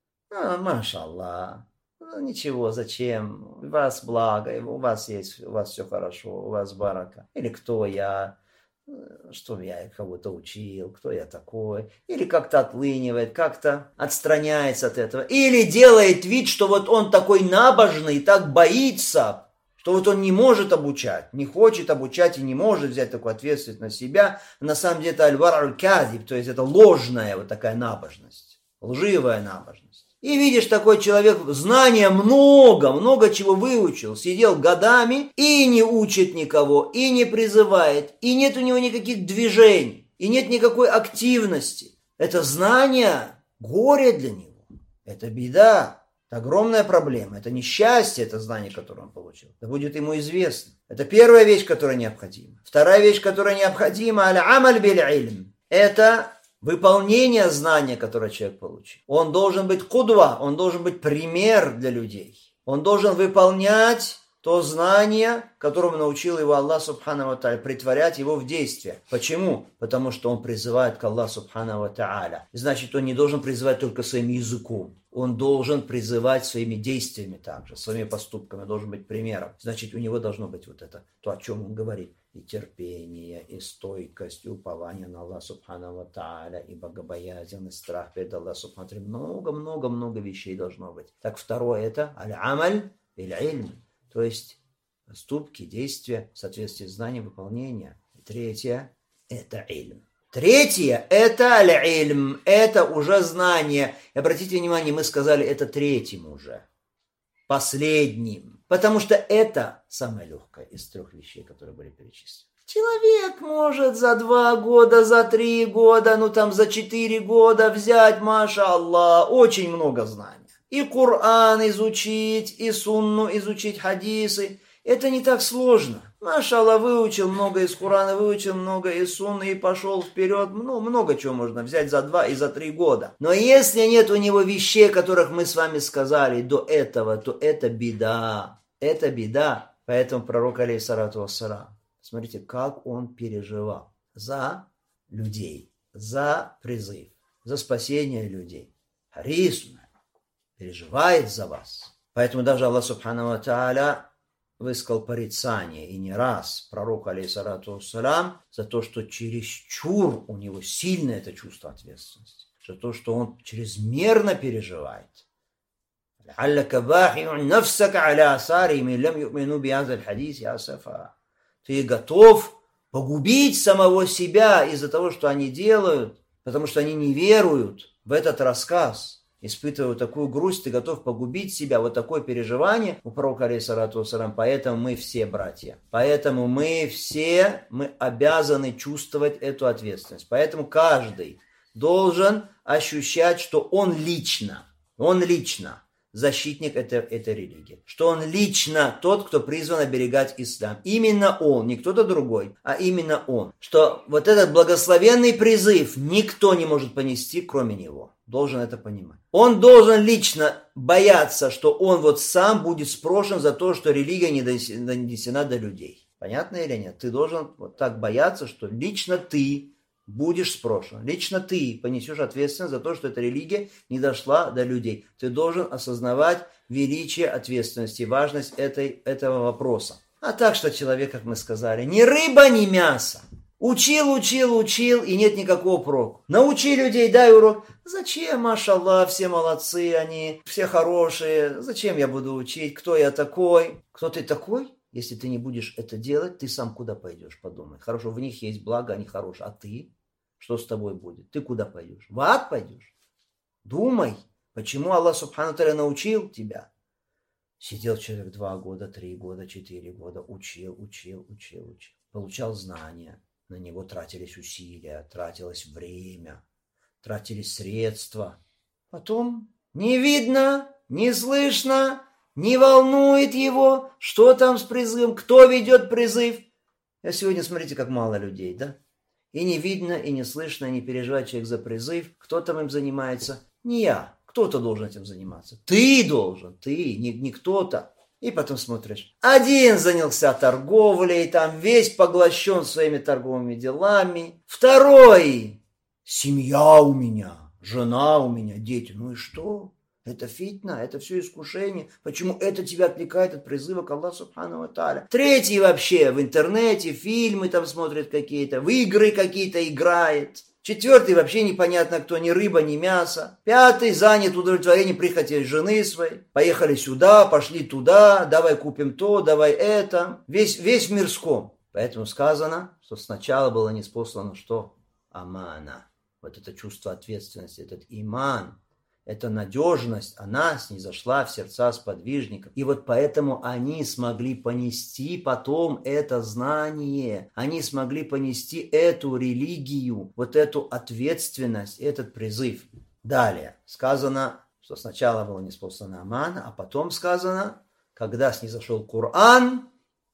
маша Аллах, ничего, зачем, у вас благо, у вас все хорошо, у вас барака. Или кто я? Что я кого-то учил, кто я такой, или как-то отлынивает, как-то отстраняется от этого, или делает вид, что вот он такой набожный, так боится, что вот он не может обучать, не хочет обучать и не может взять такую ответственность на себя. На самом деле это аль-вар аль-казиб, то есть это ложная вот такая набожность, лживая набожность. И видишь, такой человек знания много чего выучил, сидел годами и не учит никого, и не призывает, и нет у него никаких движений, и нет никакой активности. Это знание, горе для него, это беда, это огромная проблема, это несчастье, это знание, которое он получил. Да будет ему известно. Это первая вещь, которая необходима. Вторая вещь, которая необходима, аль-амаль биль-ильм, это выполнение знания, которое человек получил. Он должен быть кудва, он должен быть пример для людей. Он должен выполнять то знание, которому научил его Аллах Субхану ва Тааля, притворять его в действие. Почему? Потому что он призывает к Аллаху Субхану ва Тааля. Значит, он не должен призывать только своим языком. Он должен призывать своими действиями также, своими поступками, должен быть примером. Значит, у него должно быть вот это, то, о чем он говорит. И терпение, и стойкость, и упование на Аллаха Субхану ва Тааля, и богобоязнь, и страх перед Аллахом Субхану ва Тааля. Много вещей должно быть. Так, второе это аль-амаль иль-ильм, то есть поступки, действия в соответствии с знанием, выполнения. И третье это ильм. Третье это аль-ильм, это уже знание. И обратите внимание, мы сказали это третьим уже, последним. Потому что это самое легкое из трех вещей, которые были перечислены. Человек может за 2 года, за 3 года, за 4 года взять, маша Аллах, очень много знаний. И Коран изучить, и сунну изучить, хадисы. Это не так сложно. Маша Аллах, выучил много из Корана, выучил много из сунны и пошел вперед. Много чего можно взять за 2 и за 3 года. Но если нет у него вещей, которых мы с вами сказали до этого, то это беда. Это беда. Поэтому пророк, алейхиссалату вассалам, смотрите, как он переживал за людей, за призыв, за спасение людей. Харисун переживает за вас. Поэтому даже Аллах Субхану ва Тааля высказал порицание, и не раз, пророку, алейхиссалату вассалам, за то, что чересчур у него сильное это чувство ответственности, за то, что он чрезмерно переживает. Ты готов погубить самого себя из-за того, что они делают, потому что они не веруют в этот рассказ. Испытывая такую грусть, ты готов погубить себя, вот такое переживание у пророка, алейхиссалату вассалам. Поэтому мы все братья, поэтому мы обязаны чувствовать эту ответственность. Поэтому каждый должен ощущать, что он лично защитник этой религии, что он лично тот, кто призван оберегать ислам. Именно он, не кто-то другой, а именно он. Что вот этот благословенный призыв никто не может понести, кроме него. Должен это понимать. Он должен лично бояться, что он вот сам будет спрошен за то, что религия не донесена до людей. Понятно или нет? Ты должен вот так бояться, что лично ты будешь спрошен. Лично ты понесешь ответственность за то, что эта религия не дошла до людей. Ты должен осознавать величие ответственности, важность этого вопроса. А так что человек, как мы сказали, ни рыба, ни мясо. Учил, и нет никакого проку. Научи людей, дай урок. Зачем, машаллах, все молодцы, они все хорошие. Зачем я буду учить? Кто я такой? Кто ты такой? Если ты не будешь это делать, ты сам куда пойдешь, подумай. Хорошо, в них есть благо, они хорошие. А ты? Что с тобой будет? Ты куда пойдешь? В ад пойдешь? Думай, почему Аллах Субхану Тааля научил тебя. Сидел человек 2 года, 3 года, 4 года, учил. Получал знания. На него тратились усилия, тратилось время, тратились средства. Потом не видно, не слышно, не волнует его, что там с призывом, кто ведет призыв. А сегодня смотрите, как мало людей, да? И не видно, и не слышно, и не переживает человек за призыв. Кто там им занимается? Не я. Кто-то должен этим заниматься. Ты должен, ты, не кто-то. И потом смотришь. Один занялся торговлей, там весь поглощен своими торговыми делами. Второй. Семья у меня, жена у меня, дети. Ну и что? Это фитна, это все искушение. Почему это тебя отвлекает от призыва к Аллаху Субхану ва Тааля? Третий вообще в интернете, фильмы там смотрит какие-то, в игры какие-то играет. Четвертый вообще непонятно кто, ни рыба, ни мясо. Пятый занят удовлетворением прихоти жены своей. Поехали сюда, пошли туда, давай купим то, давай это. Весь в мирском. Поэтому сказано, что сначала было ниспослано что? Амана. Вот это чувство ответственности, этот иман. Эта надежность, она снизошла в сердца сподвижников. И вот поэтому они смогли понести потом это знание. Они смогли понести эту религию, вот эту ответственность, этот призыв. Далее сказано, что сначала было ниспослано аман, а потом сказано, когда снизошел Коран,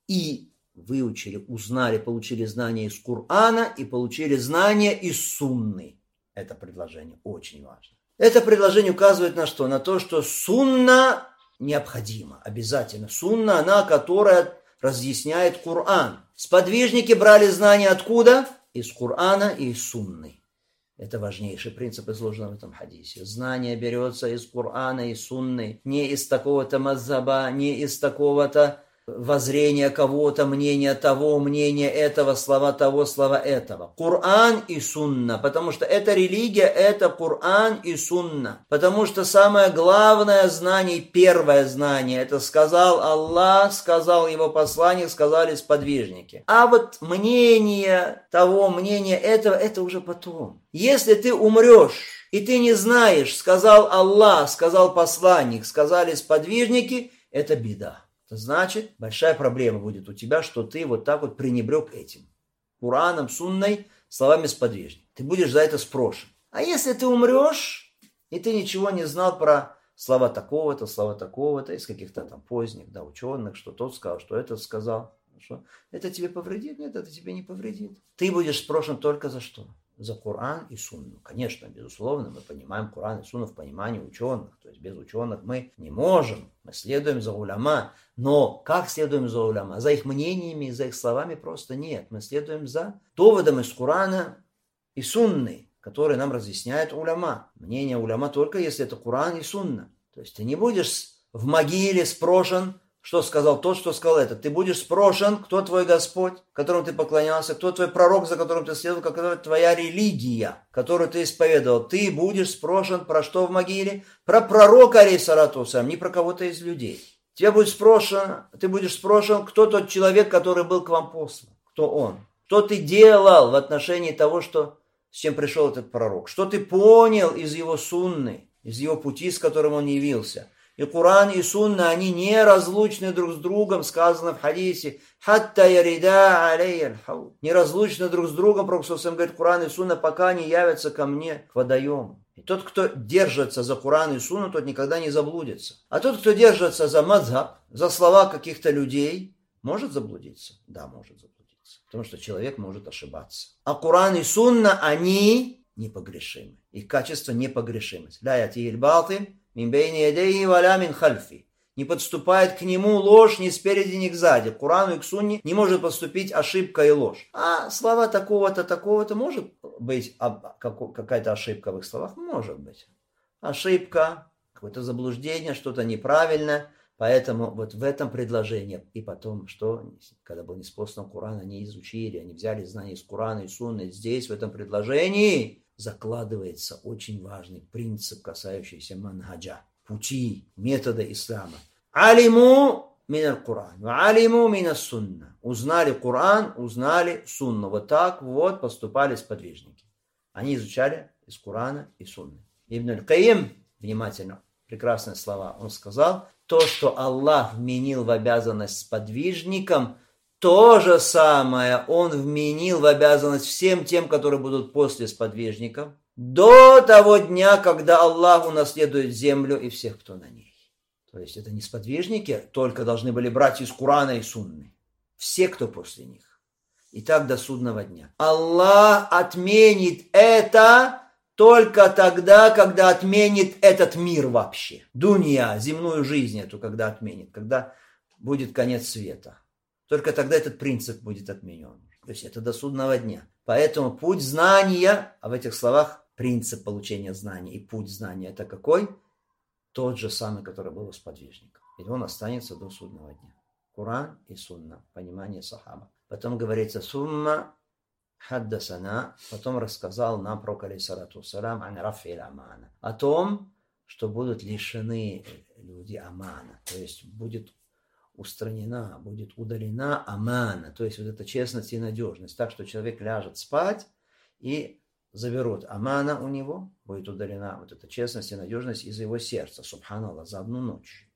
и выучили, узнали, получили знания из Корана и получили знания из Сунны. Это предложение очень важно. Это предложение указывает на что? На то, что сунна необходима, обязательно. Сунна, она, которая разъясняет Коран. Сподвижники брали знания откуда? Из Корана и из сунны. Это важнейший принцип, изложенный в этом хадисе. Знание берется из Корана и сунны, не из такого-то маззаба, не из такого-то воззрения кого-то, мнения того, мнения этого, слова того, слова этого. Коран и сунна, потому что эта религия, это Коран и сунна. Потому что самое главное знание, первое знание, это сказал Аллах, сказал его посланник, сказали сподвижники. А вот мнение того, мнение этого, это уже потом. Если ты умрешь, и ты не знаешь, сказал Аллах, сказал посланник, сказали сподвижники, это беда. Это значит, большая проблема будет у тебя, что ты вот так вот пренебрег этим. Кураном, сунной, словами сподвижников. Ты будешь за это спрошен. А если ты умрешь, и ты ничего не знал про слова такого-то, из каких-то там поздних, да, ученых, что тот сказал, что этот сказал, что это тебе повредит? Нет, это тебе не повредит. Ты будешь спрошен только за что? За Коран и Сунну. Конечно, безусловно, мы понимаем Коран и Сунну в понимании ученых. То есть без ученых мы не можем. Мы следуем за уляма. Но как следуем за уляма? За их мнениями, за их словами просто нет. Мы следуем за доводом из Корана и Сунны, которые нам разъясняют уляма. Мнение уляма только если это Коран и Сунна. То есть ты не будешь в могиле спрошен, что сказал тот, что сказал этот. Ты будешь спрошен, кто твой Господь, которому ты поклонялся, кто твой пророк, за которым ты следовал, какая твоя религия, которую ты исповедовал. Ты будешь спрошен про что в могиле? Про пророка, алейхиссалату вассалям, не про кого-то из людей. Ты будешь спрошен, кто тот человек, который был к вам послан. Кто он? Что ты делал в отношении того, с чем пришел этот пророк? Что ты понял из его сунны, из его пути, с которым он явился? И Коран и Сунна, они неразлучны друг с другом, сказано в хадисе, «Хатта ярида алейя аль-хауд». Неразлучны друг с другом, Пророк говорит, Коран и Сунна, пока не явятся ко мне к водоему. И тот, кто держится за Коран и Сунну, тот никогда не заблудится. А тот, кто держится за мазхаб, за слова каких-то людей, может заблудиться? Да, может заблудиться. Потому что человек может ошибаться. А Коран и Сунна, они непогрешимы. Их качество непогрешимость. «Ля ятихиль батиль мин бейни ядейхи валя мин хальфи». Не подступает к нему ложь ни спереди, ни сзади. К Корану и к Сунне не может поступить ошибка и ложь. А слова такого-то, может быть какая-то ошибка в их словах? Может быть. Ошибка, какое-то заблуждение, что-то неправильное. Поэтому вот в этом предложении. И потом, что, когда был ниспослан Коран, они изучили, они взяли знания из Корана и Сунны. Здесь, в этом предложении, закладывается очень важный принцип, касающийся манхаджа, пути, метода ислама. Алиму мин Куран, алиму мин сунна. Узнали Коран, узнали сунну. Вот так вот поступали сподвижники. Они изучали из Корана и сунны. Ибн аль-Каим, внимательно, прекрасные слова, он сказал, то, что Аллах вменил в обязанность сподвижникам, то же самое Он вменил в обязанность всем тем, которые будут после сподвижников, до того дня, когда Аллах унаследует землю и всех, кто на ней. То есть это не сподвижники, только должны были брать из Корана и Сунны. Все, кто после них. И так до судного дня. Аллах отменит это только тогда, когда отменит этот мир вообще. Дунья, земную жизнь эту, когда отменит, когда будет конец света. Только тогда этот принцип будет отменен. То есть это до судного дня. Поэтому путь знания, а в этих словах принцип получения знаний и путь знания это какой? Тот же самый, который был у сподвижников. И он останется до судного дня. Коран и Сунна, понимание сахаба. Потом говорится сумма хаддасана, потом рассказал нам про алейхиссалату вассалям о том, что будут лишены люди амана. То есть будет устранена, будет удалена амана, то есть вот эта честность и надежность. Так что человек ляжет спать и заберут амана у него, будет удалена вот эта честность и надежность из его сердца, субханаллах, за одну ночь.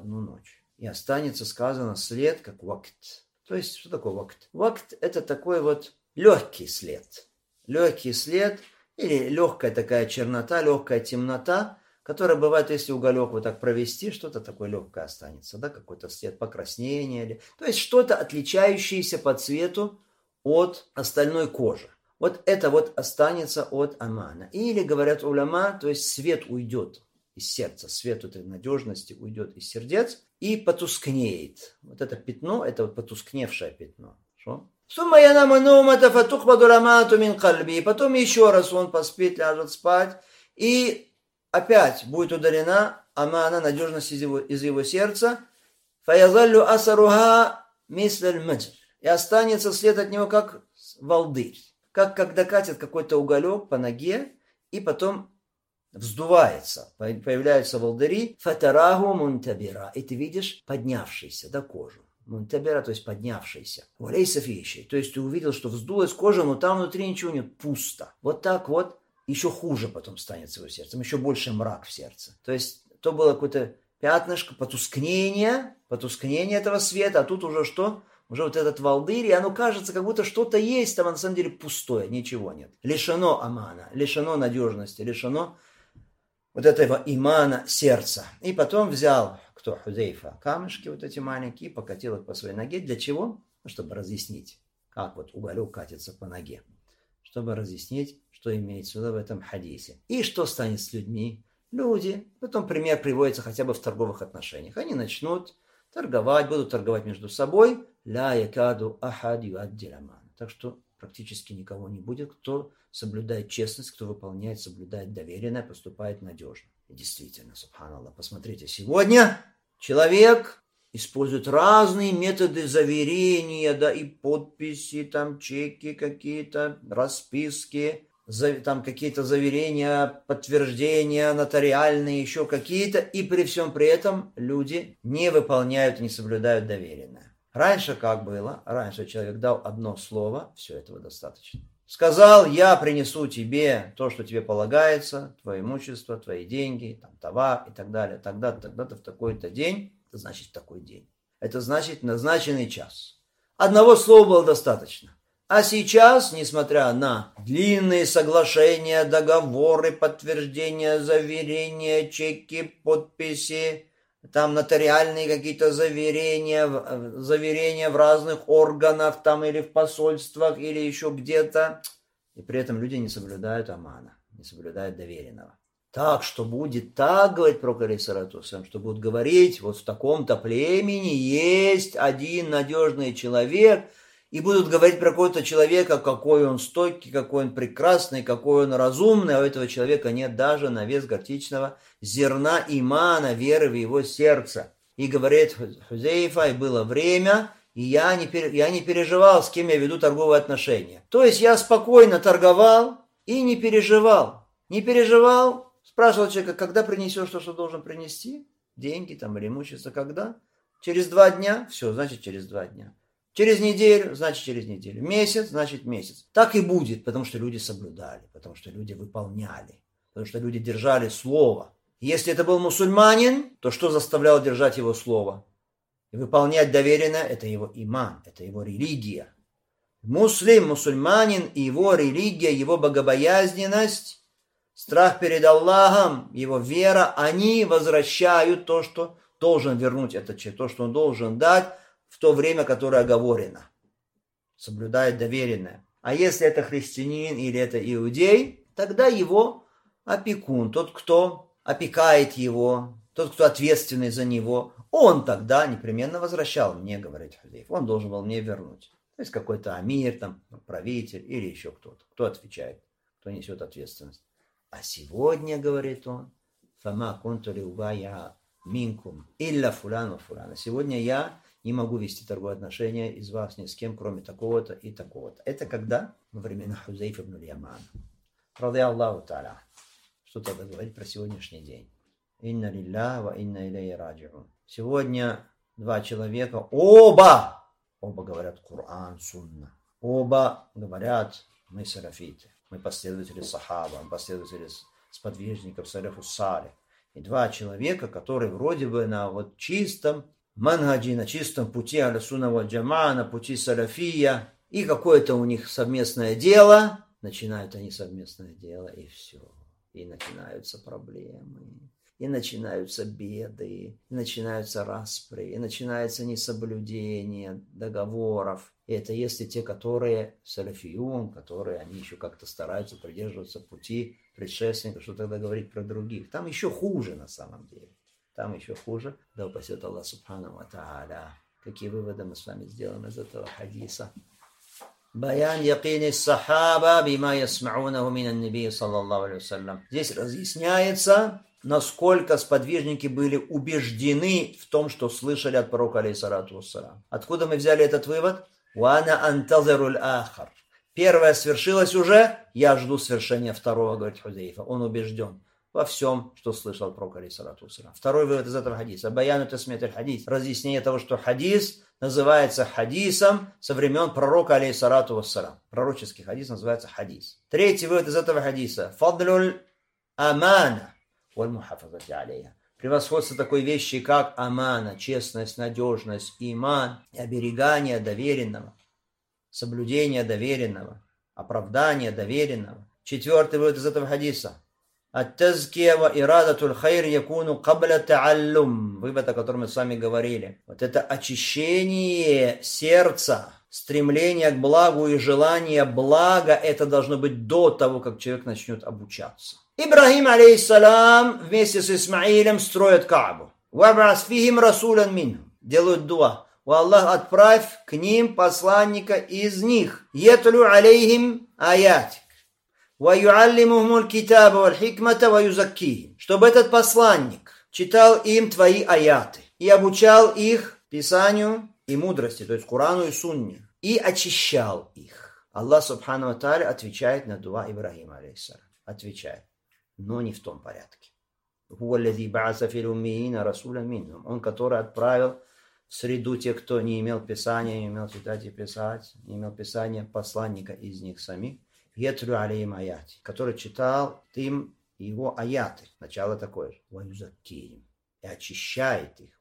И останется сказано след, как вакт. То есть, что такое вакт? Вакт – это такой вот легкий след. Легкий след или легкая такая чернота, легкая темнота, которая бывает, если уголек вот так провести, что-то такое легкое останется, да, какой-то след покраснения. Или... То есть, что-то отличающееся по цвету от остальной кожи. Вот это вот останется от амана. Или, говорят уляма, то есть свет уйдет из сердца, свет этой надежности уйдет из сердец и потускнеет. Вот это пятно, это вот потускневшее пятно. Что? И потом еще раз он поспит, ляжет спать, и опять будет удалена амана, надежность из его сердца. И останется след от него как волдырь. Как когда катит какой-то уголек по ноге, и потом вздувается, появляются волдыри. Фатараху мунтабира. И ты видишь поднявшийся, да, кожу. Мунтабира, то есть поднявшийся. Валейса фиши. То есть ты увидел, что вздулась кожа, но там внутри ничего нет, пусто. Вот так вот. Еще хуже потом станет с его сердцем, еще больше мрак в сердце. То есть то было какое-то пятнышко, потускнение этого света, а тут уже что? Уже вот этот волдырь, и оно кажется, как будто что-то есть, там а на самом деле пустое, ничего нет. Лишено амана, лишено надежности, лишено вот этого имана сердца. И потом взял, кто, Хузейфа, камешки вот эти маленькие, покатил их по своей ноге. Для чего? Чтобы разъяснить, как вот уголек катится по ноге. Чтобы разъяснить, что имеется в этом хадисе. И что станет с людьми? Люди, потом пример приводится хотя бы в торговых отношениях. Они начнут торговать, будут торговать между собой. Ля якаду ахад юаддил аман. Так что практически никого не будет, кто соблюдает честность, кто выполняет, соблюдает доверенное, поступает надежно. И действительно, субханаллах, посмотрите, сегодня человек использует разные методы заверения, да, и подписи, там чеки какие-то, расписки, там какие-то заверения, подтверждения нотариальные, еще какие-то, и при всем при этом люди не выполняют, не соблюдают доверенное. Раньше как было? Раньше человек дал одно слово, все этого достаточно. Сказал, я принесу тебе то, что тебе полагается, твое имущество, твои деньги, там, товар и так далее, тогда-то в такой-то день, это значит в такой день. Это значит назначенный час. Одного слова было достаточно. А сейчас, несмотря на длинные соглашения, договоры, подтверждения, заверения, чеки, подписи, там нотариальные какие-то заверения в разных органах, там или в посольствах, или еще где-то. И при этом люди не соблюдают амана, не соблюдают доверенного. Так что будет так, говорит пророк алейхиссалату вассалям, что будут говорить, вот в таком-то племени есть один надежный человек, и будут говорить про какого-то человека, какой он стойкий, какой он прекрасный, какой он разумный, а у этого человека нет даже на вес горчичного зерна имана, веры в его сердце. И говорит Хузейфа, и было время, и я не переживал, с кем я веду торговые отношения. То есть я спокойно торговал и не переживал. Не переживал, спрашивал человека, когда принесешь то, что должен принести, деньги там или имущество, когда? Через 2 дня, все, значит через 2 дня. Через неделю, значит через неделю. Месяц, значит месяц. Так и будет, потому что люди соблюдали, потому что люди выполняли, потому что люди держали слово. Если это был мусульманин, то что заставляло держать его слово? И выполнять доверенное – это его иман, это его религия. Мусульманин и его религия, его богобоязненность, страх перед Аллахом, его вера, они возвращают то, что должен вернуть этот человек, то, что он должен дать в то время, которое оговорено. Соблюдает доверенное. А если это христианин или это иудей, тогда его опекун, тот, кто опекает его, тот, кто ответственный за него, он тогда непременно возвращал мне, говорит Худейф. Он должен был мне вернуть. То есть какой-то амир, там, правитель или еще кто-то. Кто отвечает, кто несет ответственность. А сегодня, говорит он, «Фама кунту лиубая минкум илля фуляну фуляна». Сегодня я не могу вести торговые отношения из вас ни с кем, кроме такого-то и такого-то. Это когда? Во времена Хузейфа ибн Ямана. Ради Аллаху та'аля. Что тогда говорить про сегодняшний день? Инна лилля ва инна илейхи раджиун. Сегодня 2 человека, оба говорят Коран, Сунна. Оба говорят, мы салафиты, мы последователи сахаба, мы последователи сподвижников салафу салих. И 2 человека, которые вроде бы на вот чистом манхаджи, на чистом пути аля-сунна валь джамаа, на пути салафия, и какое-то у них совместное дело, начинают они совместное дело, и все. И начинаются проблемы, и начинаются беды, и начинаются распри, и начинается несоблюдение договоров. И это если те, которые салафиюн, которые они еще как-то стараются придерживаться пути предшественников, что тогда говорить про других. Там еще хуже на самом деле. Там еще хуже. Да упасет Аллах субхану ва тааля. Какие выводы мы с вами сделаем из этого хадиса? Баян якини сахаба бима ясмаунаху минан наби саллаллаху алейхи вассалям. Здесь разъясняется, насколько сподвижники были убеждены в том, что слышали от пророка алейхиссалату вассалям. Откуда мы взяли этот вывод? Уана антазируль ахар. Первое свершилось уже, я жду свершения второго, говорит Худейфа. Он убежден во всем, что слышал от пророка алейхиссалату вассалям. Второй вывод из этого хадиса. Баяну тасмият аль-хадис. Разъяснение того, что хадис называется хадисом со времен пророка алейхиссалату вассалям. Пророческий хадис называется хадис. Третий вывод из этого хадиса. Фадлюль амана валь мухафазати алейха. Превосходство такой вещи, как амана, честность, надежность, иман, оберегание доверенного, соблюдение доверенного, оправдание доверенного. Четвертый вывод из этого хадиса. Ат-тазкия ва ирадатуль хайр якуну кабля тааллум. Вывод, о котором мы с вами говорили. Вот это очищение сердца, стремление к благу и желание блага, это должно быть до того, как человек начнет обучаться. Ибрахим, алейхиссалам, вместе с Исмаилем строят Каабу. Вабрас фихим расулян минхум. Делают дуа. О Аллах, отправь к ним посланника из них. Ятлю алейхим аятик. Ва юаллимухумуль китаба валь хикмата ва юзаккихим. Чтобы этот посланник читал им твои аяты и обучал их писанию и мудрости, то есть Корану и Сунне, и очищал их. Аллах субхану ва тааля отвечает на дуа Ибрахима, алейхиссалам. Отвечает. Но не в том порядке. Он, который отправил в среду тех, кто не имел писания, не умел читать и писать, не имел писания, посланника из них самих, ятлю алейхим аяти, который читал им его аяты. Начало такое же. И очищает их.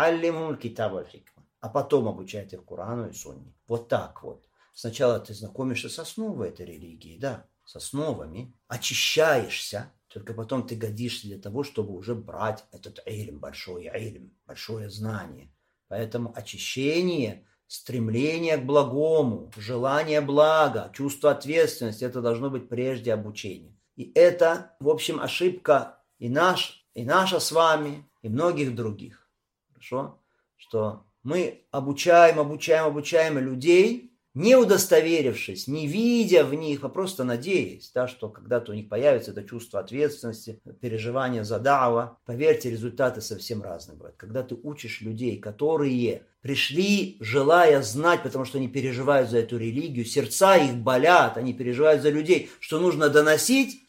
А потом обучает их Корану и Сунне. Вот так вот. Сначала ты знакомишься с основой этой религии, да, с основами, очищаешься, только потом ты годишься для того, чтобы уже брать этот илм, большое знание. Поэтому очищение, стремление к благому, желание блага, чувство ответственности, это должно быть прежде обучения. И это, в общем, ошибка и наша с вами, и многих других. Хорошо? Что мы обучаем людей, не удостоверившись, не видя в них, а просто надеясь, да, что когда-то у них появится это чувство ответственности, переживание за да'ва. Поверьте, результаты совсем разные бывают. Когда ты учишь людей, которые пришли, желая знать, потому что они переживают за эту религию, сердца их болят, они переживают за людей, что нужно доносить,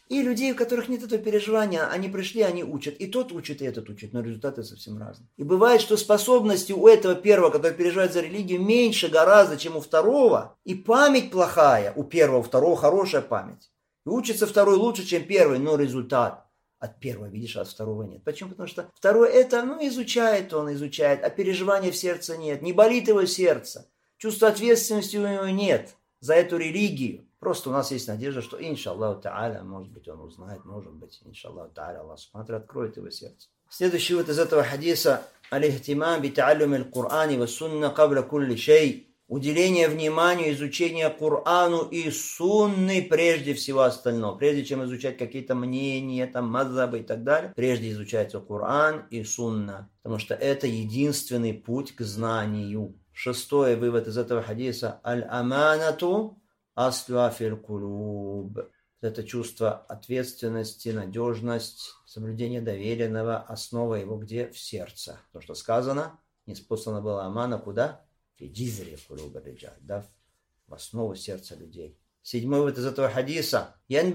И людей, у которых нет этого переживания, они пришли, они учат. И тот учит, и этот учит, но результаты совсем разные. И бывает, что способности у этого первого, который переживает за религию, меньше гораздо, чем у второго. И память плохая у первого, у второго хорошая память. И учится второй лучше, чем первый, но результат от первого видишь, а от второго нет. Почему? Потому что второй это, изучает он, а переживания в сердце нет. Не болит его сердце. Чувства ответственности у него нет за эту религию. Просто у нас есть надежда, что, иншаллаху та'аля, может быть, он узнает, может быть, иншаллаху та'аля, Аллах субхану откроет его сердце. Следующий вот из этого хадиса, аль-ихтимам би та'аллюм аль-Кур'ани ва сунна кабля кулли шей. Уделение внимания, изучение Корану и сунны прежде всего остального. Прежде чем изучать какие-то мнения, там, мазхабы и так далее, прежде изучается Коран и сунна. Потому что это единственный путь к знанию. Шестой вывод из этого хадиса. Аль-аманату аслуа фил кулуб. Это чувство ответственности, надежность, соблюдение доверенного, основа его где? В сердце. То, что сказано, неспослана была амана куда? Да, в основу сердца людей. Седьмой вот из этого хадиса.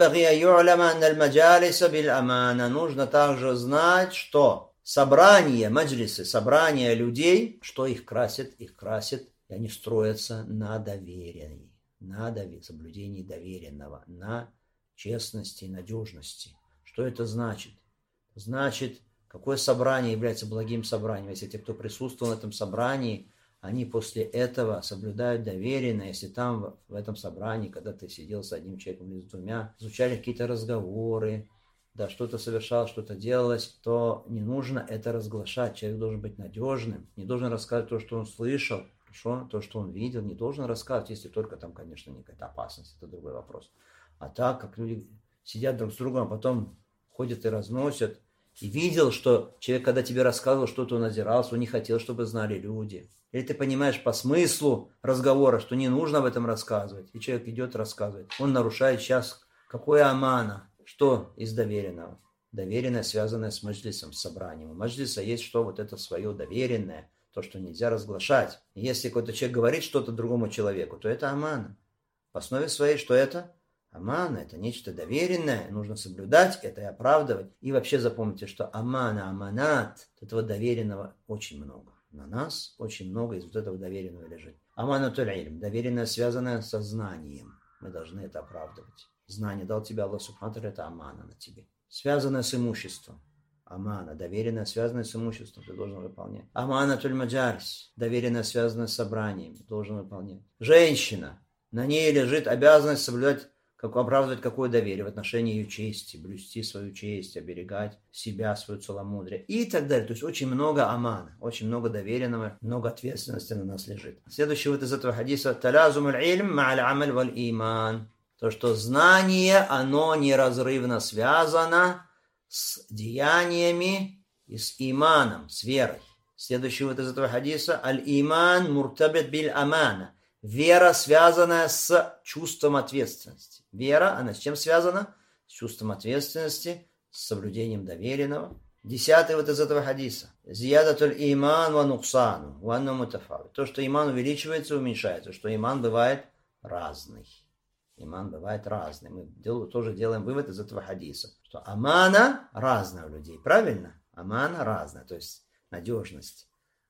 Нужно также знать, что собрание, маджлисы, собрание людей, что их красит, и они строятся на доверии, на соблюдении доверенного, на честности и надежности. Что это значит? Значит, какое собрание является благим собранием? Если те, кто присутствовал на этом собрании, они после этого соблюдают доверенно. Если там, в этом собрании, когда ты сидел с одним человеком или с двумя, изучали какие-то разговоры, да, что-то совершалось, что-то делалось, то не нужно это разглашать. Человек должен быть надежным, не должен рассказывать то, что он слышал, хорошо? То, что он видел, не должен рассказывать, если только там, конечно, не какая-то опасность, это другой вопрос. А так, как люди сидят друг с другом, а потом ходят и разносят, и видел, что человек, когда тебе рассказывал что-то, он озирался, он не хотел, чтобы знали люди. Или ты понимаешь по смыслу разговора, что не нужно об этом рассказывать. И человек идет рассказывать. Он нарушает сейчас. Какое амана? Что из доверенного? Доверенное, связанное с маджлисом, с собранием. У маджлиса есть что? Вот это свое доверенное. То, что нельзя разглашать. И если какой-то человек говорит что-то другому человеку, то это амана. В основе своей что это? Амана – это нечто доверенное, нужно соблюдать это и оправдывать. И вообще запомните, что амана, аманат, этого доверенного очень много. На нас очень много из вот этого доверенного лежит. Аманатуль илм, доверенное, связанное со знанием. Мы должны это оправдывать. Знание дал тебе Аллах субхану ва тааля, это амана на тебе. Связанное с имуществом. Амана, доверенное, связанное с имуществом, ты должен выполнять. Аманатуль маджалис, доверенное, связанное с собранием, ты должен выполнять. Женщина, на ней лежит обязанность соблюдать, как оправдывать какое доверие в отношении ее чести, блюсти свою честь, оберегать себя, свое целомудрие и так далее. То есть очень много амана, очень много доверенного, много ответственности на нас лежит. Следующий вот из этого хадиса. Талязумуль ильм ма'аль амаль валь иман. То, что знание, оно неразрывно связано с деяниями и с иманом, с верой. Следующий вот из этого хадиса. Аль-иман муртабит биль амана. Вера, связанная с чувством ответственности. Вера, она с чем связана? С чувством ответственности, с соблюдением доверенного. 10 вот из этого хадиса. Зиядатуль иман ва нуксану, ва анну мутафавит. То, что иман увеличивается, уменьшается. Что иман бывает разный. Иман бывает разный. Мы тоже делаем вывод из этого хадиса. Что амана разная у людей. Правильно? Амана разная. То есть надежность.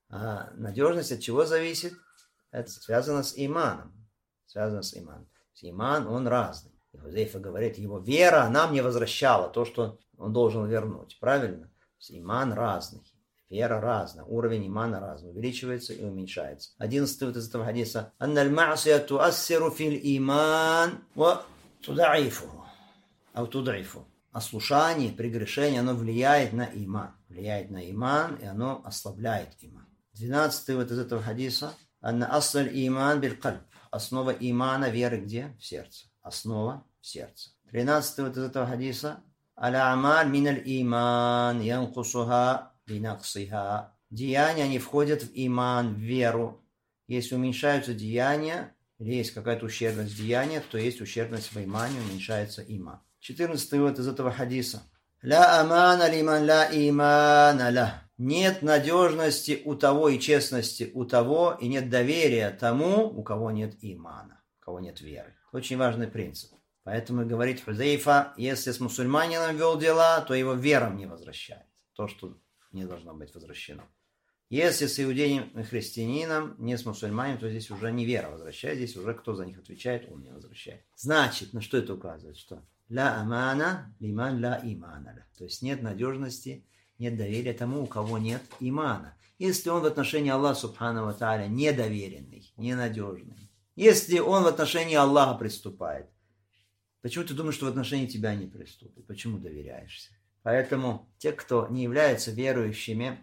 А надежность от чего зависит? Это связано с иманом. Иман, он разный. И Хузейфа говорит, его вера нам не возвращала то, что он должен вернуть. Правильно? Иман разный. Вера разная. Уровень имана разный. Увеличивается и уменьшается. 11 вот из этого хадиса. Анналь ма'сия туассиру фил иман ва тудаифу. Ослушание, прегрешение, оно влияет на иман. Влияет на иман, и оно ослабляет иман. 12 вот из этого хадиса. Анна аслаль иман биль кальб. Основа имана, веры где? В сердце. Основа в сердце. 13 вот из этого хадиса. Аля-амаль миналь иман янкусуха бинаксиха. Деяния, они входят в иман, в веру. Если уменьшаются деяния, или есть какая-то ущербность в деяниях, то есть ущербность в имане, уменьшается иман. 14 вот из этого хадиса. Ла амана лиман ла имана ла. Нет надежности у того и честности у того, и нет доверия тому, у кого нет имана, у кого нет веры. Очень важный принцип. Поэтому говорит Хузейфа, если с мусульманином вел дела, то его вера не возвращает. То, что не должно быть возвращено. Если с иудеем и христианином, не с мусульманином, то здесь уже не вера возвращает, здесь уже кто за них отвечает, он не возвращает. Значит, на что это указывает? Что ля амана лиман ля имана. То есть нет надежности, нет доверия тому, у кого нет имана. Если он в отношении Аллаха субхану ва тааля недоверенный, ненадежный, если он в отношении Аллаха приступает, почему ты думаешь, что в отношении тебя не приступит? Почему доверяешься? Поэтому те, кто не являются верующими,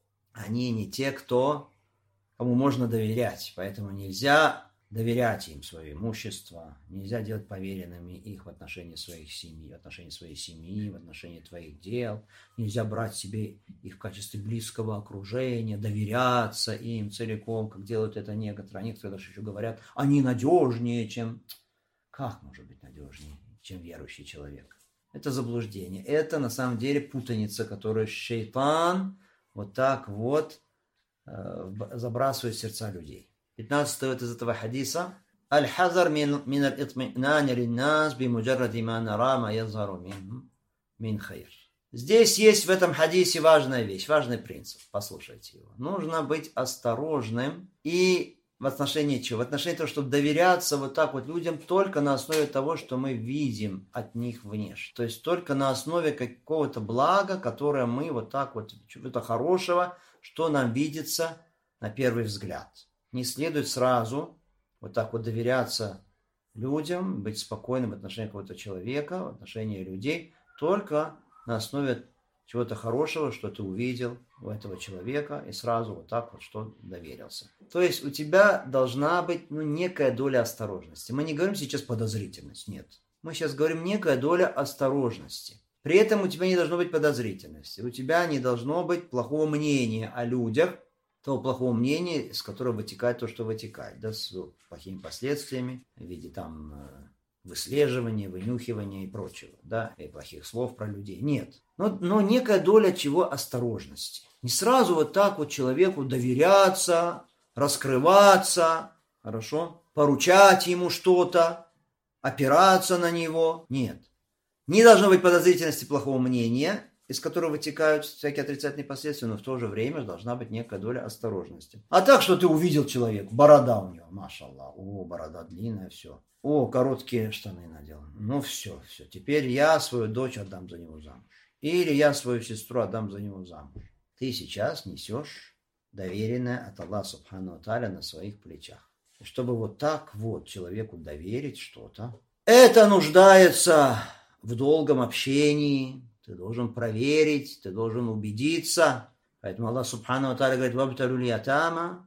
они не те, кому можно доверять. Поэтому нельзя доверять им свое имущество, нельзя делать поверенными их в отношении своих семей, в отношении своей семьи, в отношении твоих дел. Нельзя брать себе их в качестве близкого окружения, доверяться им целиком, как делают это некоторые. А некоторые даже еще говорят, они надежнее, чем... Как может быть надежнее, чем верующий человек? Это заблуждение. Это на самом деле путаница, которую шейтан вот так вот забрасывает в сердца людей. 15 вот из этого хадиса. Аль-хазар мин аль-итминан лин-нас бимуджарради ма нара ма язхару минхум мин хайр. Здесь есть в этом хадисе важная вещь, важный принцип. Послушайте его. Нужно быть осторожным и в отношении чего? В отношении того, чтобы доверяться вот так вот людям только на основе того, что мы видим от них внешне. То есть только на основе какого-то блага, которое мы вот так вот, чего-то хорошего, что нам видится на первый взгляд. Не следует сразу вот так вот доверяться людям, быть спокойным в отношении какого-то человека, в отношении людей, только на основе чего-то хорошего, что ты увидел у этого человека, и сразу вот так вот, что доверился. То есть у тебя должна быть некая доля осторожности. Мы не говорим сейчас подозрительность, нет. Мы сейчас говорим некая доля осторожности. При этом у тебя не должно быть подозрительности, у тебя не должно быть плохого мнения о людях, того плохого мнения, из которого вытекает то, что вытекает, да, с плохими последствиями в виде там... выслеживания, вынюхивания и прочего, да, и плохих слов про людей. Нет. Но некая доля чего осторожности. Не сразу вот так вот человеку доверяться, раскрываться, хорошо, поручать ему что-то, опираться на него. Нет. Не должно быть подозрительности плохого мнения, из которого вытекают всякие отрицательные последствия, но в то же время должна быть некая доля осторожности. А так, что ты увидел человека, борода у него, машаллах, о, борода длинная, все. О, короткие штаны надел. Ну все, теперь я свою дочь отдам за него замуж. Или я свою сестру отдам за него замуж. Ты сейчас несешь доверенное от Аллаха субхану ва тааля на своих плечах. И чтобы вот так вот человеку доверить что-то, это нуждается в долгом общении. Ты должен проверить, ты должен убедиться. Поэтому Аллах субхану ва тааля говорит: «Вабталюль ятама».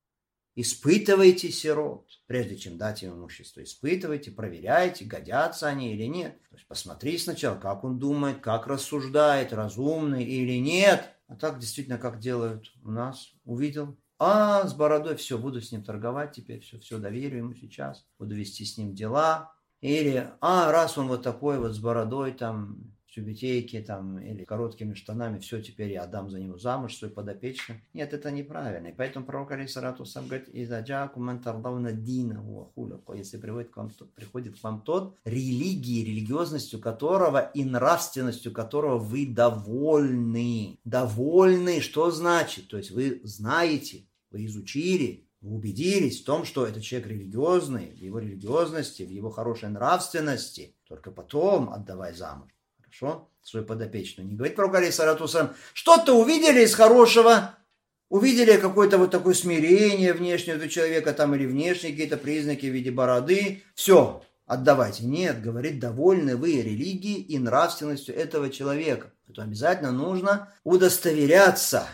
Испытывайте сирот, прежде чем дать им имущество. Испытывайте, проверяйте, годятся они или нет. То есть посмотри сначала, как он думает, как рассуждает, разумный или нет. А так действительно, как делают у нас. Увидел, с бородой, все, буду с ним торговать теперь, все, доверю ему сейчас, буду вести с ним дела. Или, раз он вот такой вот с бородой, там, в тюбетейке, там, или короткими штанами, все, теперь я отдам за него замуж, свой подопечный. Нет, это неправильно. И поэтому пророк алейхиссалату вассалям говорит: «Изаджакум ман тардавна динаху ва хулюху». Если приходит к вам тот, религиозностью которого и нравственностью которого вы довольны. Довольны, что значит? То есть вы знаете, вы изучили, вы убедились в том, что этот человек религиозный, в его религиозности, в его хорошей нравственности. Только потом отдавай замуж. Хорошо? Свою подопечную. Не говорит пророк алейхиссалату вассалям: что-то увидели из хорошего, увидели какое-то вот такое смирение внешнее у человека, там, или внешние какие-то признаки в виде бороды. Все, отдавайте. Нет, говорит, довольны вы религией и нравственностью этого человека. Это обязательно нужно удостоверяться.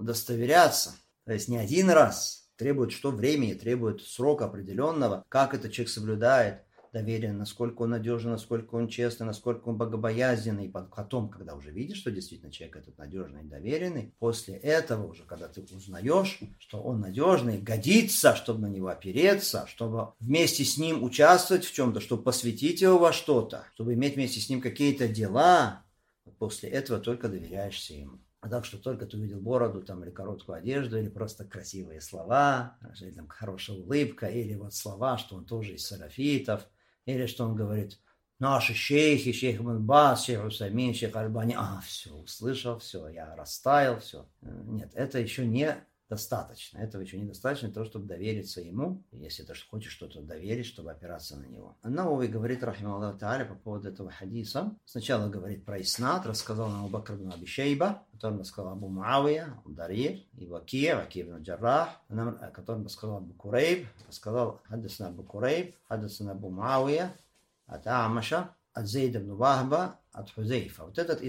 То есть не один раз. Требует что времени, требует срока определенного, как этот человек соблюдает доверие, насколько он надежный, насколько он честный, насколько он богобоязненный. И потом, когда уже видишь, что действительно человек этот надежный и доверенный, после этого уже, когда ты узнаешь, что он надежный, годится, чтобы на него опереться, чтобы вместе с ним участвовать в чем-то, чтобы посвятить его во что-то, чтобы иметь вместе с ним какие-то дела, после этого только доверяешься ему. А так, что только ты увидел бороду там, или короткую одежду, или просто красивые слова, или там хорошая улыбка, или вот слова, что он тоже из салафитов, или что он говорит: Наши шейхи, шейх Ибн Баз, шейх Усаймин, шейх Альбани, все, услышал, все, я растаял, все. Нет, это еще не достаточно. Этого еще недостаточно для того, чтобы довериться ему, если ты хочешь что-то доверить, чтобы опираться на него. Науви говорит, рахимахуллаху тааля, по поводу этого хадиса. Сначала говорит про иснад, рассказал нам Абу Бакр ибн Аби Шейба, которым рассказал Абу Муавия, Дарир, и Вакия ибн Джаррах, которым рассказал Абу Курейб, рассказал хаддасна Абу Курейб, хаддасна Абу Муавия, от Амаша, от Зейда ибн Вахба, от Хузейфа. Вот этот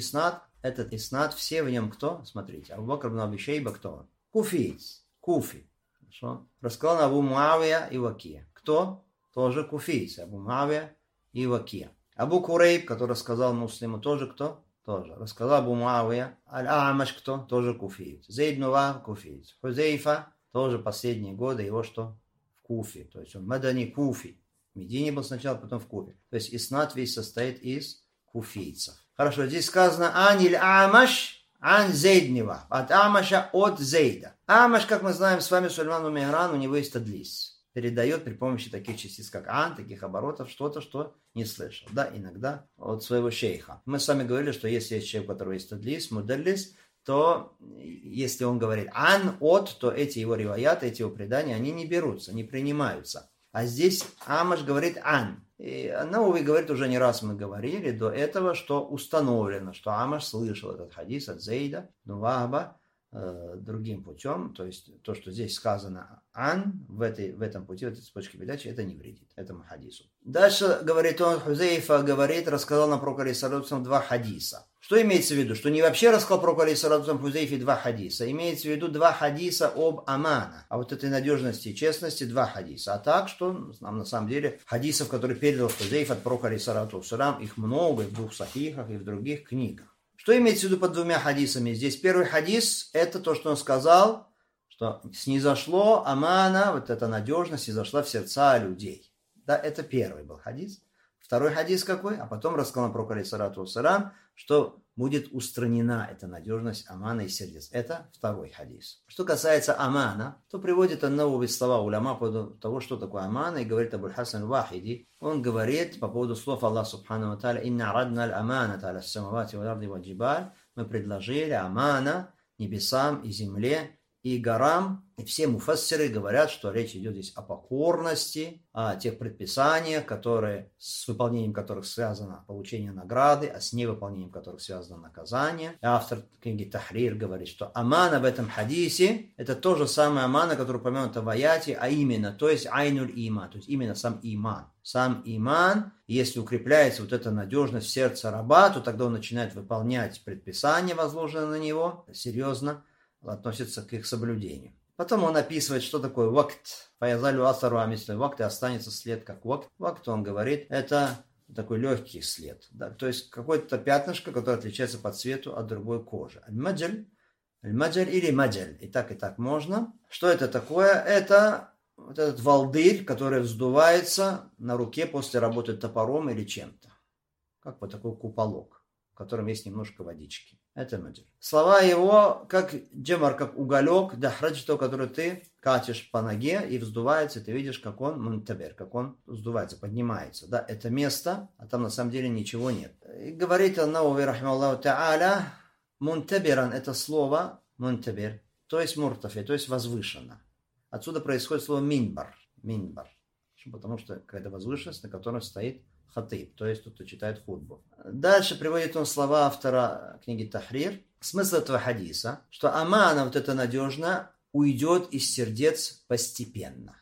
иснад, все в нем кто? Смотрите, Абу Бакр ибн Аби Шейба кто он? Куфиец, Куфи. Хорошо. Рассказал Абу Муавия и Вакия. Кто? Тоже куфиец, Абу Муавия и Вакия. Абу Курейб, который рассказал Муслиму, тоже кто? Тоже. Рассказал Абу Муавия. Аль-Амаш кто? Тоже куфиец. Зейд ибн Вахб куфиец. Хузейфа тоже последние годы его что? В Куфе. То есть он Мадани Куфи. В Медине был сначала, потом в Куфе. То есть иснад весь состоит из куфийцев. Хорошо, здесь сказано Аниль Амаш. Ан Зейднева, от Амаша, от Зейда. Амаш, как мы знаем с вами, Сулейман ибн Мигран, у него есть тадлис. Передает при помощи таких частиц, как ан, таких оборотов, что-то, что не слышал. Да, иногда от своего шейха. Мы с вами говорили, что если есть человек, у которого есть тадлис, мудаллис, то если он говорит ан, от, то эти его риваяты, эти его предания, они не берутся, не принимаются. А здесь Амаш говорит ан. И Науви говорит, уже не раз мы говорили до этого, что установлено, что Амаш слышал этот хадис от Зейда, Вахба, другим путем. То есть то, что здесь сказано ан, в этом пути, в этой цепочке передачи, это не вредит этому хадису. Дальше, говорит он, Хузейфа говорит, рассказал нам про алейхиссалату два хадиса. Что имеется в виду? Что не вообще рассказал про алейхиссалату Хузейфе два хадиса. Имеется в виду два хадиса об амана. А вот этой надежности и честности два хадиса. А так, что нам на самом деле хадисов, которые передал Хузейф от пророка алейхиссалату вассалям, их много и в двух сахихах, и в других книгах. Что имеется в виду под двумя хадисами? Здесь первый хадис, это то, что он сказал, что снизошло амана, вот эта надежность, снизошла в сердца людей. Да, это первый был хадис. Второй хадис какой? А потом рассказал пророк алейхиссалату вассалям, что будет устранена эта надежность амана из сердец. Это второй хадис. Что касается амана, то приводит Ан-Науви слова уляма по поводу того, что такое амана, и говорит Абуль Хасан Вахиди. Он говорит по поводу слов Аллаха Субхану ва Тааля: «Инна арадна аль-аманата аля ас-самавати вал-арди валь-джибаль». Мы предложили амана небесам и земле и горам. И все муфассиры говорят, что речь идет здесь о покорности, о тех предписаниях, с выполнением которых связано получение награды, а с невыполнением которых связано наказание. И автор книги Тахрир говорит, что амана в этом хадисе – это то же самое амана, которое упомянуто в аяте, а именно, то есть айнуль иман, то есть именно сам иман. Сам иман, если укрепляется вот эта надежность в сердце раба, то тогда он начинает выполнять предписания, возложенные на него, серьезно относится к их соблюдению. Потом он описывает, что такое вакт. Фаязалю асару амислю вакт, и останется след как вакт. Вакт, он говорит, это такой легкий след. Да? То есть какое-то пятнышко, которое отличается по цвету от другой кожи. Аль-маджаль или маджаль. И так можно. Что это такое? Это вот этот волдырь, который вздувается на руке после работы топором или чем-то. Как вот такой куполок, в котором есть немножко водички. Это маджаль. Слова его, как джемар, как уголек, дахрадж, то, который ты катишь по ноге и вздувается, ты видишь, как он мунтабер, как он вздувается, поднимается. Да, это место, а там на самом деле ничего нет. И говорит Ан-Науви, рахимахуллаху тааля, мунтаберан, это слово мунтабер, то есть муртафи, то есть возвышенно. Отсюда происходит слово минбар, потому что какая-то возвышенность, на которой стоит хатиб, то есть тот, кто читает хутбу. Дальше приводит он слова автора книги Тахрир. Смысл этого хадиса, что амана, вот это надежно, уйдет из сердец постепенно,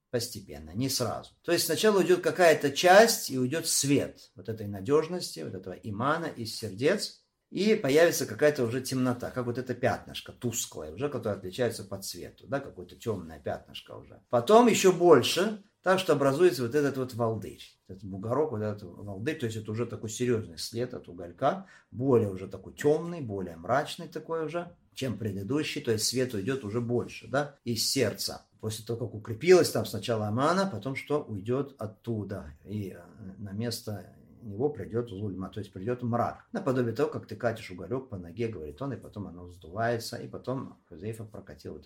не сразу. То есть сначала уйдет какая-то часть и уйдет свет вот этой надежности, вот этого имана из сердец, и появится какая-то уже темнота, как вот это пятнышко, тусклое уже, которое отличается по цвету, да, какое-то темное пятнышко уже. Потом еще больше, так что образуется вот этот вот волдырь, этот бугорок, вот этот волдырь, то есть это уже такой серьезный след от уголька, более уже такой темный, более мрачный такой уже, чем предыдущий, то есть свет уйдет уже больше, да, из сердца. После того, как укрепилась там сначала амана, потом что уйдет оттуда, и на место него придет зульма, то есть придет мрак. Наподобие того, как ты катишь уголек по ноге, говорит он, и потом оно вздувается, и потом Хузейфа прокатил вот этот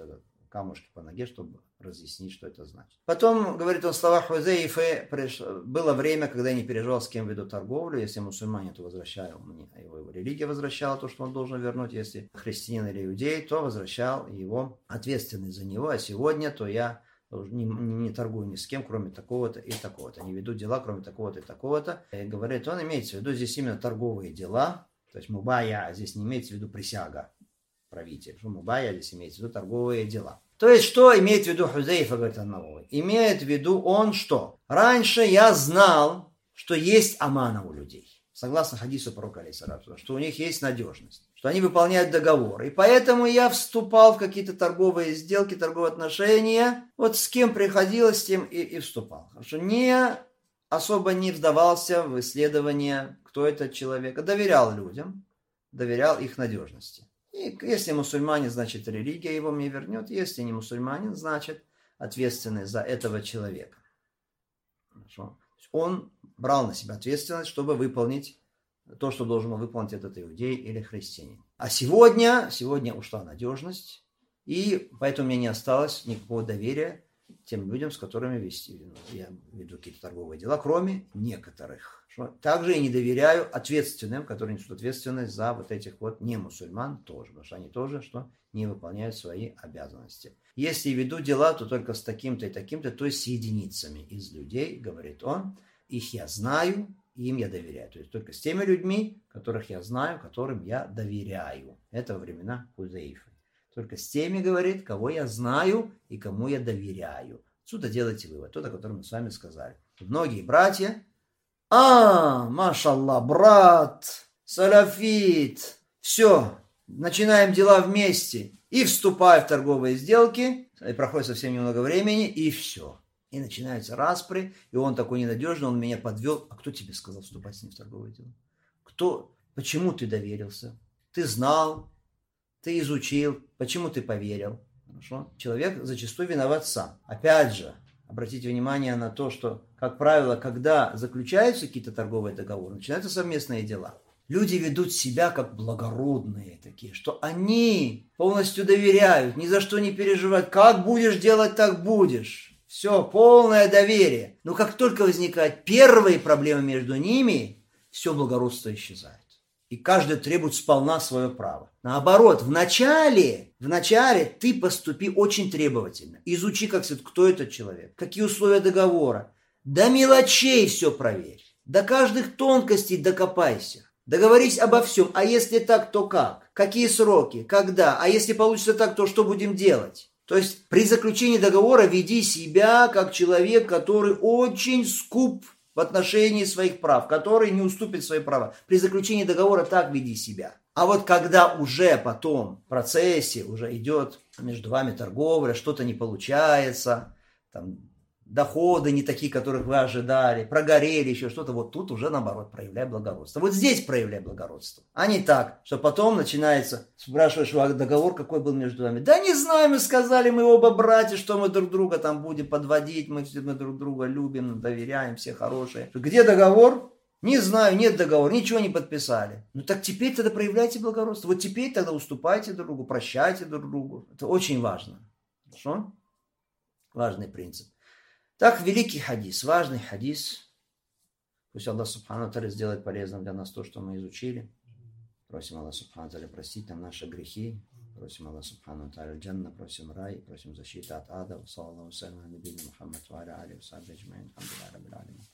камушки по ноге, чтобы разъяснить, что это значит. Потом, говорит он, слова Хузейфы, было время, когда я не переживал, с кем веду торговлю. Если мусульманин, то возвращал мне, его религия возвращала то, что он должен вернуть. Если христианин или иудей, то возвращал его ответственный за него. А сегодня, то я не торгую ни с кем, кроме такого-то и такого-то. Не веду дела, кроме такого-то и такого-то. И говорит, он имеется в виду здесь именно торговые дела. То есть мубая здесь не имеется в виду присяга правитель. Мубая здесь имеется в виду торговые дела. То есть, что имеет в виду Хузейфа, говорит Ан-Навави? Имеет в виду он что? Раньше я знал, что есть амана у людей. Согласно хадису пророка, что у них есть надежность, что они выполняют договоры. И поэтому я вступал в какие-то торговые сделки, торговые отношения. Вот с кем приходилось, с тем и вступал. Хорошо, особо не вдавался в исследование, кто этот человек. Доверял людям, доверял их надежности. И если мусульманин, значит, религия его мне вернет. Если не мусульманин, значит, ответственный за этого человека. Хорошо. Он брал на себя ответственность, чтобы выполнить то, что должен был выполнить этот иудей или христианин. А сегодня ушла надежность, и поэтому мне не осталось никакого доверия тем людям, с которыми я веду какие-то торговые дела, кроме некоторых. Также я не доверяю ответственным, которые несут ответственность за вот этих вот немусульман тоже, потому что они тоже не выполняют свои обязанности. Если веду дела, то только с таким-то и таким-то, то есть с единицами из людей, говорит он, их я знаю, им я доверяю. То есть только с теми людьми, которых я знаю, которым я доверяю. Это во времена Хузейфы. Только с теми, говорит, кого я знаю и кому я доверяю. Отсюда делайте вывод, тот, о котором мы с вами сказали. Многие братья, машаллах, брат, салафит, все, начинаем дела вместе и вступаю в торговые сделки, и проходит совсем немного времени, и все. И начинаются распри, и он такой ненадежный, он меня подвел. А кто тебе сказал вступать с ним в торговые дела? Почему ты доверился? Ты знал, ты изучил, почему ты поверил? Хорошо? Человек зачастую виноват сам. Опять же, обратите внимание на то, что, как правило, когда заключаются какие-то торговые договоры, начинаются совместные дела. Люди ведут себя как благородные такие, что они полностью доверяют, ни за что не переживают. Как будешь делать, так будешь. Все, полное доверие. Но как только возникают первые проблемы между ними, все благородство исчезает. И каждый требует сполна свое право. Наоборот, в начале ты поступи очень требовательно. Изучи, кто этот человек, какие условия договора. До мелочей все проверь. До каждых тонкостей докопайся. Договорись обо всем. А если так, то как? Какие сроки? Когда? А если получится так, то что будем делать? То есть при заключении договора веди себя как человек, который очень скуп в отношении своих прав, который не уступит свои права. При заключении договора так веди себя. А вот когда уже потом в процессе уже идет между вами торговля, что-то не получается, там, доходы не такие, которых вы ожидали, прогорели еще что-то, вот тут уже наоборот проявляй благородство. Вот здесь проявляй благородство, а не так, что потом начинается, спрашиваешь, а договор какой был между вами? Да не знаю, мы сказали, мы оба братья, что мы друг друга там будем подводить, мы друг друга любим, доверяем, все хорошие. Где договор? Не знаю, нет договора, ничего не подписали. Ну так теперь тогда проявляйте благородство. Вот теперь тогда уступайте друг другу, прощайте друг другу. Это очень важно. Хорошо? Важный принцип. Так, великий хадис, важный хадис. Пусть Аллах Субхану ва Тааля сделает полезным для нас то, что мы изучили. Просим Аллах Субхану ва Тааля простить нам наши грехи. Просим Аллах Субхану ва Тааля джанна, просим рай, просим защиты от ада. Саллаллаху салям на набийна Мухаммад ва аля алейхи ва сахбихи аджмаин. Алхамдулиллахи раббил алямин.